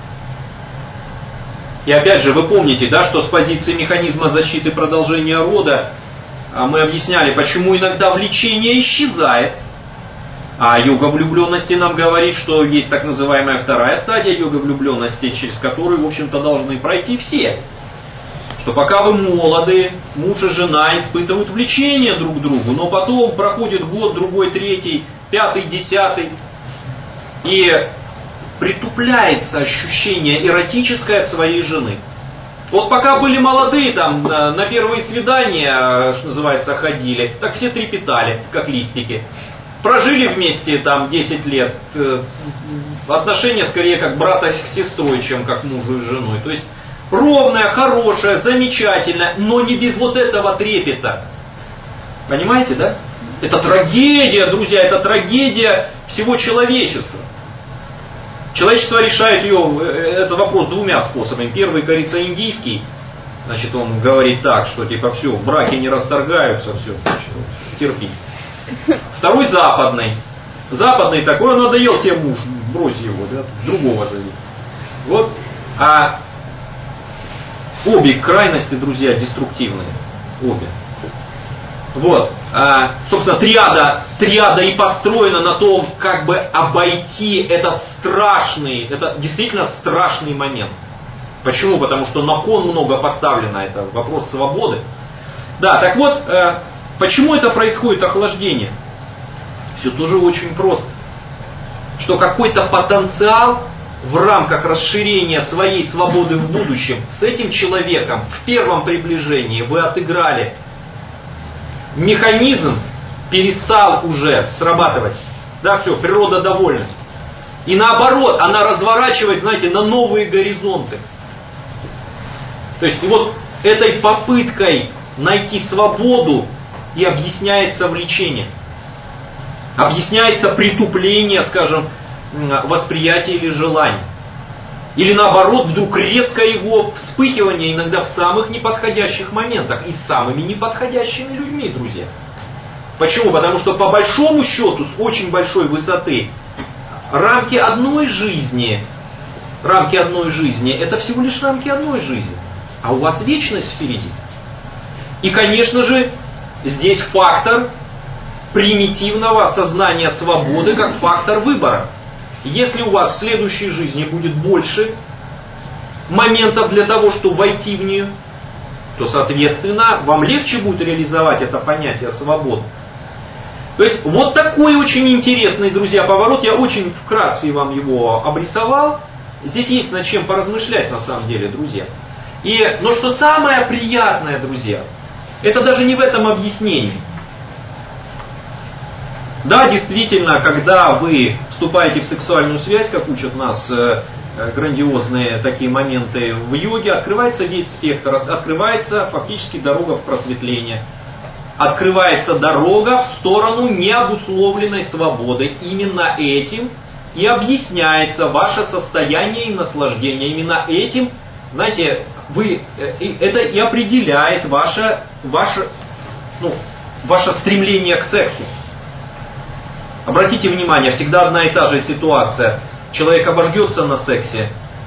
И опять же, вы помните, да, что с позиции механизма защиты продолжения рода мы объясняли, почему иногда влечение исчезает. А йога влюбленности нам говорит, что есть так называемая вторая стадия йога влюбленности, через которую, в общем-то, должны пройти все. Что пока вы молоды, муж и жена испытывают влечение друг к другу, но потом проходит год, другой, третий, пятый, десятый, и притупляется ощущение эротическое от своей жены. Вот пока были молодые, там, на первые свидания, что называется, ходили, так все трепетали, как листики. Прожили вместе там десять лет, отношения скорее как брата с сестрой, чем как мужу и женой. То есть ровная, хорошая, замечательная, но не без вот этого трепета. Понимаете, да? Это трагедия, друзья, это трагедия всего человечества. Человечество решает ее, этот вопрос двумя способами. Первый, говорится, индийский. Значит, он говорит так, что типа все, браки не расторгаются, все, значит, терпи. Второй западный. Западный такой, он надоел тебе муж, брось его, да, другого зови. Вот. А обе крайности, друзья, деструктивные. Обе. Вот. А, собственно, триада, триада и построена на том, как бы обойти этот страшный, это действительно страшный момент. Почему? Потому что на кон много поставлено, это вопрос свободы. Да, так вот, э, почему это происходит охлаждение? Все тоже очень просто. Что какой-то потенциал в рамках расширения своей свободы в будущем с этим человеком в первом приближении вы отыграли. Механизм перестал уже срабатывать. Да, все, природа довольна. И наоборот, она разворачивает, знаете, на новые горизонты. То есть, и вот этой попыткой найти свободу и объясняется влечение. Объясняется притупление, скажем, восприятия или желаний. Или наоборот, вдруг резко его вспыхивание иногда в самых неподходящих моментах и с самыми неподходящими людьми, друзья. Почему? Потому что по большому счету, с очень большой высоты, рамки одной жизни, рамки одной жизни, это всего лишь рамки одной жизни. А у вас вечность впереди. И, конечно же, здесь фактор примитивного осознания свободы как фактор выбора. Если у вас в следующей жизни будет больше моментов для того, чтобы войти в нее, то, соответственно, вам легче будет реализовать это понятие свободы. То есть вот такой очень интересный, друзья, поворот. Я очень вкратце вам его обрисовал. Здесь есть над чем поразмышлять на самом деле, друзья. И, но что самое приятное, друзья, это даже не в этом объяснении. Да, действительно, когда вы вступаете в сексуальную связь, как учат нас э, грандиозные такие моменты в йоге, открывается весь спектр, открывается фактически дорога в просветление. Открывается дорога в сторону необусловленной свободы. Именно этим и объясняется ваше состояние и наслаждение. Именно этим, знаете, вы, это и определяет ваше, ваше, ну, ваше стремление к сексу. Обратите внимание, всегда одна и та же ситуация. Человек обожгется на сексе.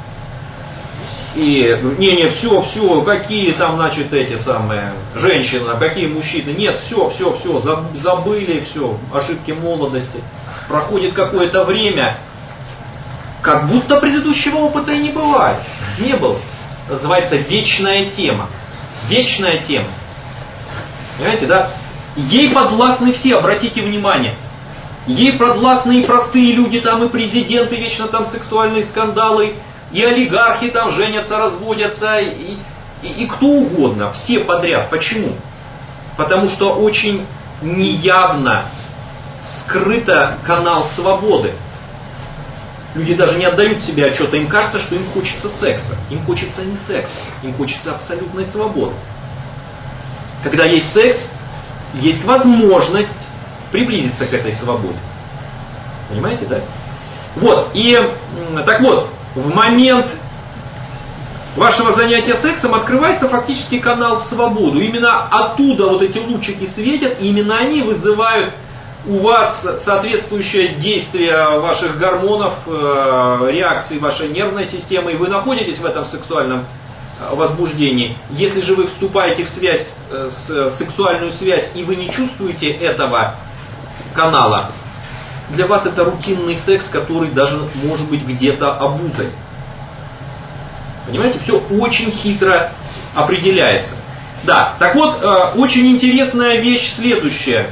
И, не, не, все, все, какие там, значит, эти самые женщины, какие мужчины. Нет, все, все, все, забыли, все, ошибки молодости. Проходит какое-то время, как будто предыдущего опыта и не бывает. Не было. Называется вечная тема. Вечная тема. Понимаете, да? Ей подвластны все, обратите внимание. Ей подвластны и простые люди, там и президенты, вечно там сексуальные скандалы, и олигархи там женятся, разводятся, и, и, и кто угодно, все подряд. Почему? Потому что очень неявно скрыто канал свободы. Люди даже не отдают себе отчета, им кажется, что им хочется секса. Им хочется не секса, им хочется абсолютной свободы. Когда есть секс, есть возможность приблизиться к этой свободе. Понимаете, да? Вот, и так вот, в момент вашего занятия сексом открывается фактически канал в свободу. Именно оттуда вот эти лучики светят, и именно они вызывают у вас соответствующее действие ваших гормонов, реакции вашей нервной системы, и вы находитесь в этом сексуальном возбуждении. Если же вы вступаете в связь, в сексуальную связь, и вы не чувствуете этого канала, для вас это рутинный секс, который даже может быть где-то обузой. Понимаете, все очень хитро определяется. Да, так вот, очень интересная вещь следующая.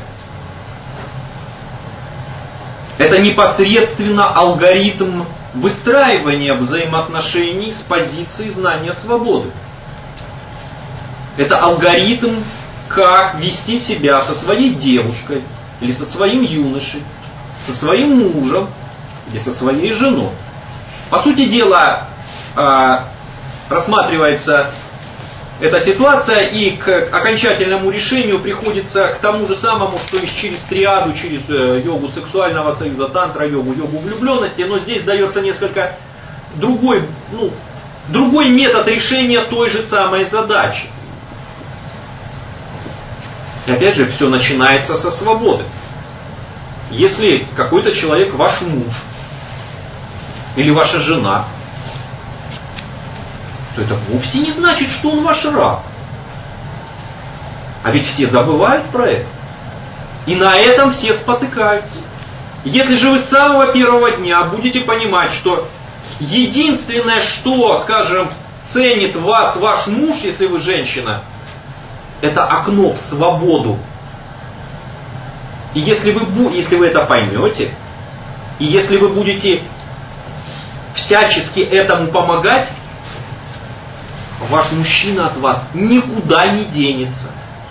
Это непосредственно алгоритм выстраивания взаимоотношений с позиции знания свободы. Это алгоритм, как вести себя со своей девушкой, или со своим юношей, со своим мужем, или со своей женой. По сути дела, рассматривается эта ситуация, и к окончательному решению приходится к тому же самому, что и через триаду, через йогу сексуального союза, тантра-йогу, йогу влюбленности, но здесь дается несколько другой, ну, другой метод решения той же самой задачи. И опять же, все начинается со свободы. Если какой-то человек ваш муж или ваша жена, то это вовсе не значит, что он ваш раб. А ведь все забывают про это. И на этом все спотыкаются. Если же вы с самого первого дня будете понимать, что единственное, что, скажем, ценит вас ваш муж, если вы женщина, это окно в свободу. И если вы, если вы это поймете, и если вы будете всячески этому помогать, ваш мужчина от вас никуда не денется.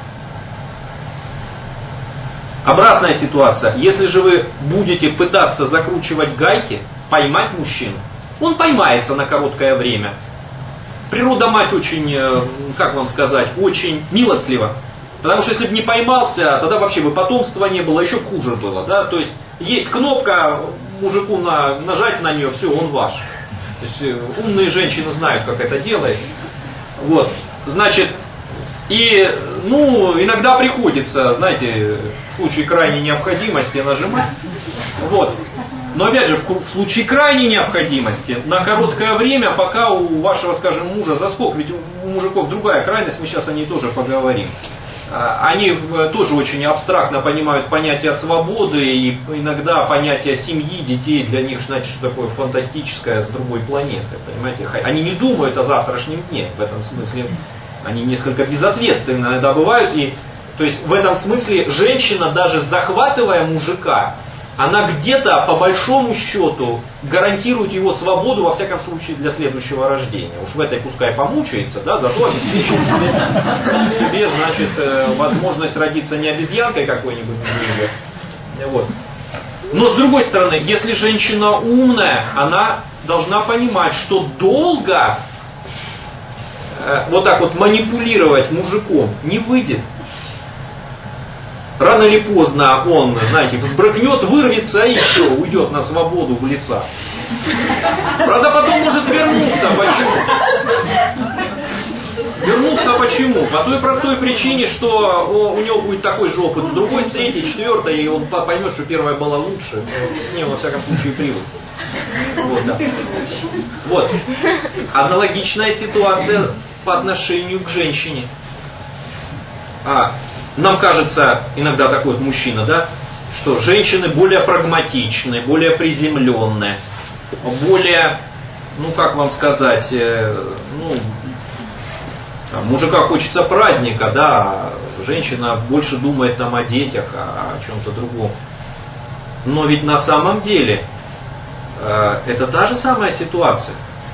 Обратная ситуация. Если же вы будете пытаться закручивать гайки, поймать мужчину, он поймается на короткое время. Природа мать очень, как вам сказать, очень милостлива. Потому что если бы не поймался, тогда вообще бы потомства не было, еще хуже было. Да? То есть есть кнопка, мужику на, нажать на нее, все, он ваш. То есть умные женщины знают, как это делается. Вот, значит, и, ну, иногда приходится, знаете, в случае крайней необходимости нажимать. Вот. Но опять же, в случае крайней необходимости, на короткое время, пока у вашего, скажем, мужа заскок, ведь у мужиков другая крайность, мы сейчас о ней тоже поговорим. Они тоже очень абстрактно понимают понятие свободы, и иногда понятие семьи, детей для них, значит, что такое фантастическое с другой планеты. Понимаете? Они не думают о завтрашнем дне, в этом смысле Они несколько безответственны иногда бывают. И, то есть в этом смысле женщина, даже захватывая мужика, она где-то по большому счету гарантирует его свободу, во всяком случае, для следующего рождения. Уж в этой пускай помучается, да, зато обеспечивает себе, себе, значит, возможность родиться не обезьянкой какой-нибудь, вот. Но с другой стороны, если женщина умная, она должна понимать, что долго э, вот так вот манипулировать мужиком не выйдет. Рано или поздно он, знаете, взбрыкнет, вырвется и все, уйдет на свободу в леса. Правда, потом может вернуться. Почему? Вернуться почему? По той простой причине, что у него будет такой же опыт с другой, с третьей, четвертой, и он поймет, что первая была лучше. С ней, во всяком случае, привык. Вот, да. Вот. Аналогичная ситуация по отношению к женщине. А, нам кажется, иногда такой вот мужчина, да, что женщины более прагматичны, более приземленные, более, ну как вам сказать, э, ну, мужика хочется праздника, да, а женщина больше думает там о детях, о, о чем-то другом. Но ведь на самом деле э, это та же самая ситуация.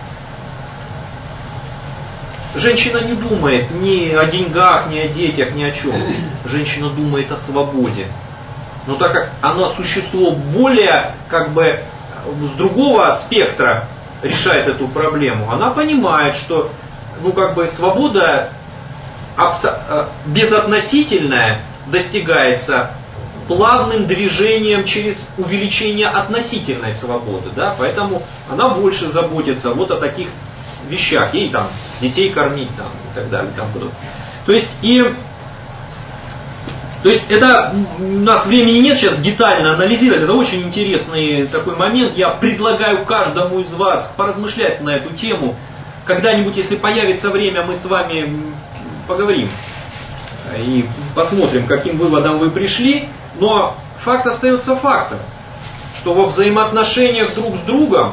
Женщина не думает ни о деньгах, ни о детях, ни о чем. Женщина думает о свободе. Но так как оно существо более, как бы, с другого спектра решает эту проблему, она понимает, что, ну, как бы, свобода абсо- безотносительная достигается плавным движением через увеличение относительной свободы, да, поэтому она больше заботится вот о таких вещах, ей там детей кормить там, и так далее. Там, то есть, и, то есть это у нас времени нет сейчас детально анализировать, это очень интересный такой момент. Я предлагаю каждому из вас поразмышлять на эту тему. Когда-нибудь, если появится время, мы с вами поговорим и посмотрим, к каким выводам вы пришли. Но факт остается фактом, что во взаимоотношениях друг с другом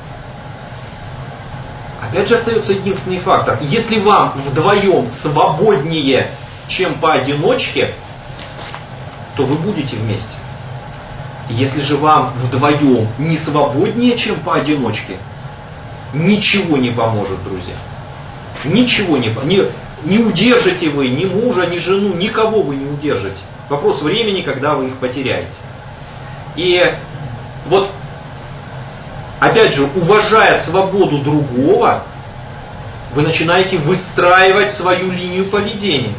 опять же остается единственный фактор. Если вам вдвоем свободнее, чем поодиночке, то вы будете вместе. Если же вам вдвоем не свободнее, чем поодиночке, ничего не поможет, друзья. Ничего не поможет. Не, не удержите вы ни мужа, ни жену, никого вы не удержите. Вопрос времени, когда вы их потеряете. И вот, опять же, уважая свободу другого, вы начинаете выстраивать свою линию поведения.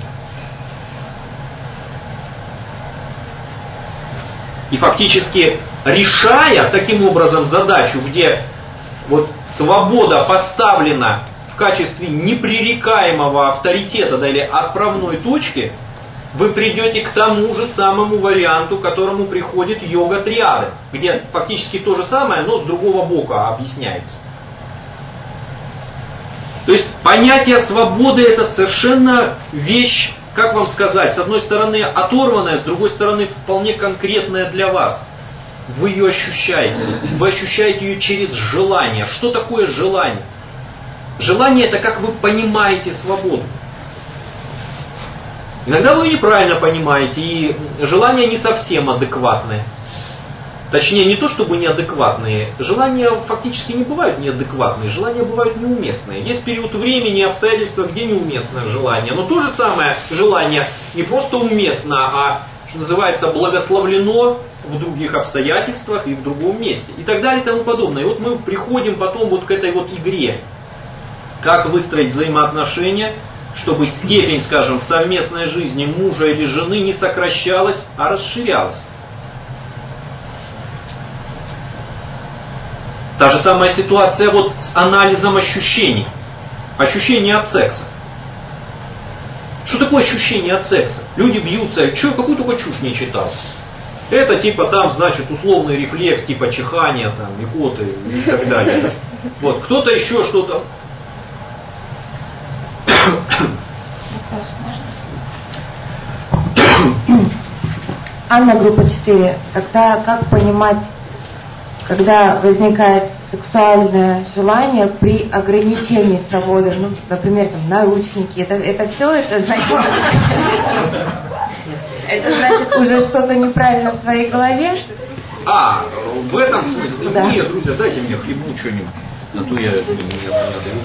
И фактически решая таким образом задачу, где вот свобода поставлена в качестве непререкаемого авторитета, да, или отправной точки, вы придете к тому же самому варианту, к которому приходит йога триады, где фактически то же самое, но с другого бока объясняется. То есть понятие свободы — это совершенно вещь, как вам сказать, с одной стороны оторванная, с другой стороны вполне конкретная для вас. Вы ее ощущаете. Вы ощущаете ее через желание. Что такое желание? Желание — это как вы понимаете свободу. Иногда вы неправильно понимаете, и желания не совсем адекватные. Точнее, не то чтобы неадекватные. Желания фактически не бывают неадекватные, желания бывают неуместные. Есть период времени и обстоятельства, где неуместное желание. Но то же самое желание не просто уместно, а, что называется, благословлено в других обстоятельствах и в другом месте. И так далее и тому подобное. И вот мы приходим потом вот к этой вот игре. Как выстроить взаимоотношения, чтобы степень, скажем, совместной жизни мужа или жены не сокращалась, а расширялась. Та же самая ситуация вот с анализом ощущений. Ощущения от секса. Что такое ощущение от секса? Люди бьются, что, какую только чушь не читал. Это типа там, значит, условный рефлекс, типа чихания, там, икоты и так далее. Вот, кто-то еще что-то. Анна, группа четыре. Тогда как понимать когда возникает сексуальное желание при ограничении свободы, ну, например, там, наручники, это, это все, это значит, это значит уже что-то неправильно в твоей голове? А, в этом смысле? Да. Нет, друзья, дайте мне хлебнуть что-нибудь, а то я не отдаю.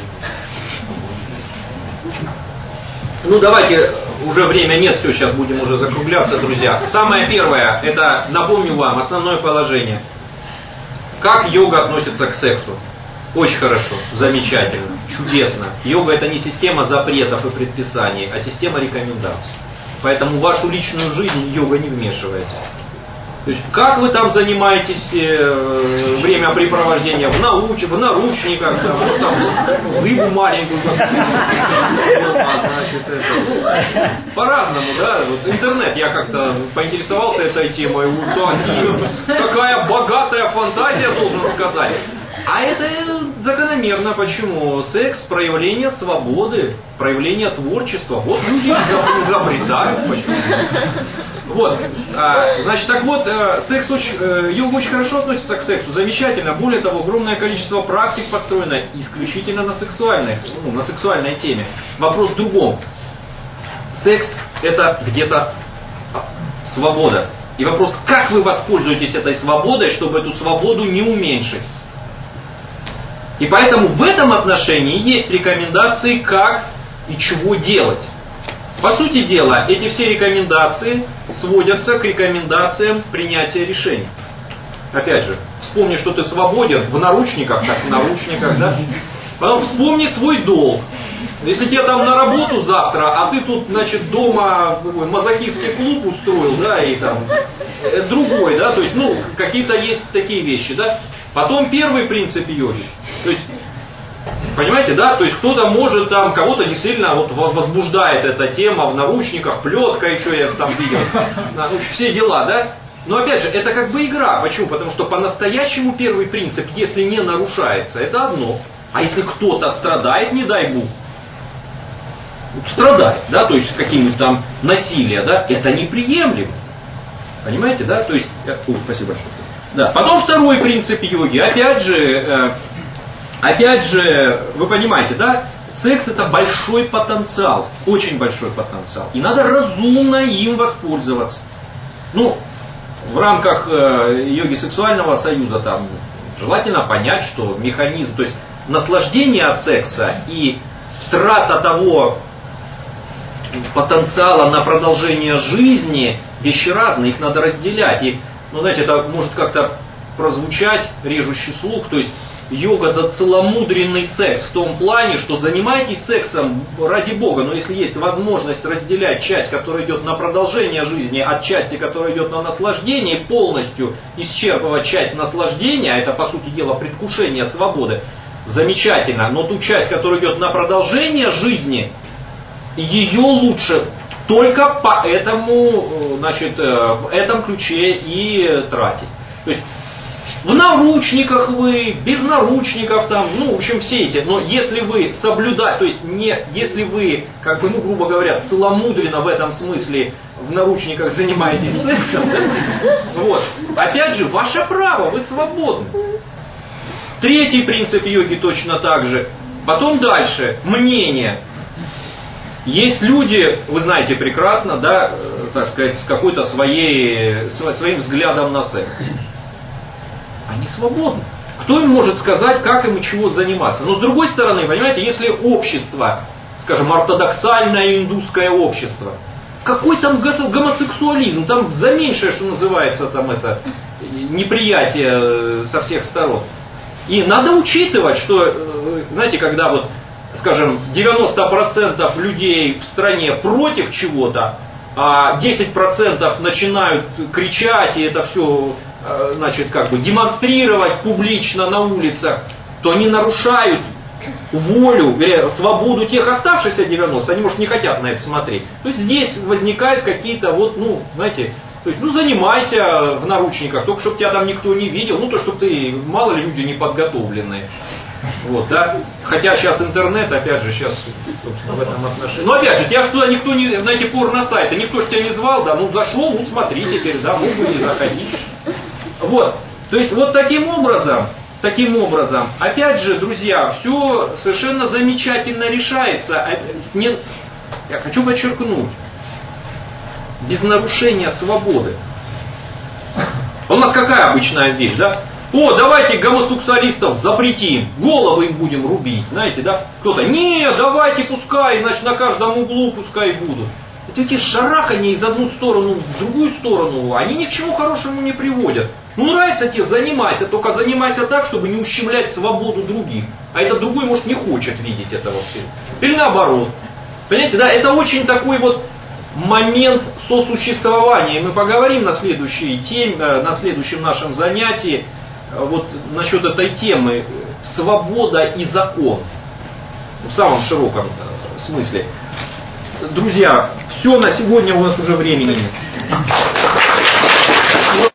Ну, давайте, уже время нет, все, сейчас будем уже закругляться, друзья. Самое первое, это, напомню вам, основное положение. Как йога относится к сексу? Очень хорошо, замечательно, чудесно. Йога это не система запретов и предписаний, а система рекомендаций. Поэтому в вашу личную жизнь йога не вмешивается. То есть, как вы там занимаетесь э, времяпрепровождения в, науч, в наручниках, там, ну, там, рыбу маленькую, а, значит, это, по-разному, да, вот интернет, я как-то поинтересовался этой темой, да, какая богатая фантазия, должен сказать. А это закономерно. Почему? Секс – проявление свободы, проявление творчества. Вот люди изобретают. Почему? Вот. А, значит, так вот, секс очень, йога очень хорошо относится к сексу. Замечательно. Более того, огромное количество практик построено исключительно на сексуальной, ну, на сексуальной теме. Вопрос в другом. Секс – это где-то свобода. И вопрос, как вы воспользуетесь этой свободой, чтобы эту свободу не уменьшить. И поэтому в этом отношении есть рекомендации, как и чего делать. По сути дела, эти все рекомендации сводятся к рекомендациям принятия решений. Опять же, вспомни, что ты свободен в наручниках, так в наручниках, да? Потом вспомни свой долг. Если тебе там на работу завтра, а ты тут, значит, дома мазохистский клуб устроил, да, и там другой, да, то есть, ну, какие-то есть такие вещи, да. Потом первый принцип йоги. То есть, понимаете, да, то есть кто-то может там, кого-то действительно вот возбуждает эта тема в наручниках, плетка еще я там видел, ну, все дела, да. Но опять же, это как бы игра. Почему? Потому что по-настоящему первый принцип, если не нарушается, это одно. А если кто-то страдает, не дай бог, страдает, да, то есть каким-нибудь там насилием, да, это неприемлемо. Понимаете, да? То есть, ой, спасибо большое. Да. Потом второй принцип йоги. Опять же, э, опять же, вы понимаете, да? Секс это большой потенциал, очень большой потенциал. И надо разумно им воспользоваться. Ну, в рамках э, йоги сексуального союза там желательно понять, что механизм, то есть наслаждение от секса и трата того потенциала на продолжение жизни вещи разные, их надо разделять. И, ну, знаете, это может как-то прозвучать режущий слух, то есть йога за целомудренный секс в том плане, что занимайтесь сексом ради Бога, но если есть возможность разделять часть, которая идет на продолжение жизни, от части, которая идет на наслаждение, полностью исчерпывать часть наслаждения, это по сути дела предвкушение свободы, замечательно, но ту часть, которая идет на продолжение жизни, ее лучше только по этому, значит, в этом ключе и тратить. То есть в наручниках вы, без наручников там, ну, в общем, все эти. Но если вы соблюдаете, то есть не, если вы, как бы, ну, грубо говоря, целомудренно в этом смысле в наручниках занимаетесь сексом, да, вот, опять же, ваше право, вы свободны. Третий принцип йоги точно так же. Потом дальше, мнение. Есть люди, вы знаете прекрасно, да, так сказать, с какой-то своей, своим взглядом на секс. Они свободны. Кто им может сказать, как им и чего заниматься? Но с другой стороны, понимаете, если общество, скажем, ортодоксальное индусское общество, какой там гомосексуализм, там за меньшее, что называется, там это неприятие со всех сторон. И надо учитывать, что, знаете, когда вот, скажем, девяносто процентов людей в стране против чего-то, а десять процентов начинают кричать, и это все, значит, как бы демонстрировать публично на улицах, то они нарушают волю, вернее, свободу тех оставшихся девяноста, они, может, не хотят на это смотреть. То есть здесь возникают какие-то вот, ну, знаете, то есть, ну, занимайся в наручниках, только чтобы тебя там никто не видел, ну, то, чтобы ты, мало ли люди неподготовленные. Вот, да. Хотя сейчас интернет, опять же, сейчас, собственно, в этом отношении. Но опять же, тебя же туда никто не, на эти порно-сайты, никто же тебя не звал, да, ну, зашел, ну, смотри теперь, да, мог бы не заходить. Вот. То есть вот таким образом, таким образом, опять же, друзья, все совершенно замечательно решается. Не, я хочу подчеркнуть, без нарушения свободы. У нас какая обычная вещь, да? О, давайте гомосексуалистов запретим, головы им будем рубить, знаете, да? Кто-то, не, давайте пускай, значит, на каждом углу пускай будут. Это эти шарахания из одну сторону в другую сторону, они ни к чему хорошему не приводят. Ну, нравится тебе, занимайся, только занимайся так, чтобы не ущемлять свободу других. А этот другой, может, не хочет видеть этого всего. Или наоборот. Понимаете, да, это очень такой вот момент сосуществования. Мы поговорим на следующей теме, на следующем нашем занятии вот насчет этой темы свобода и закон в самом широком смысле. Друзья, все, на сегодня у нас уже времени нет.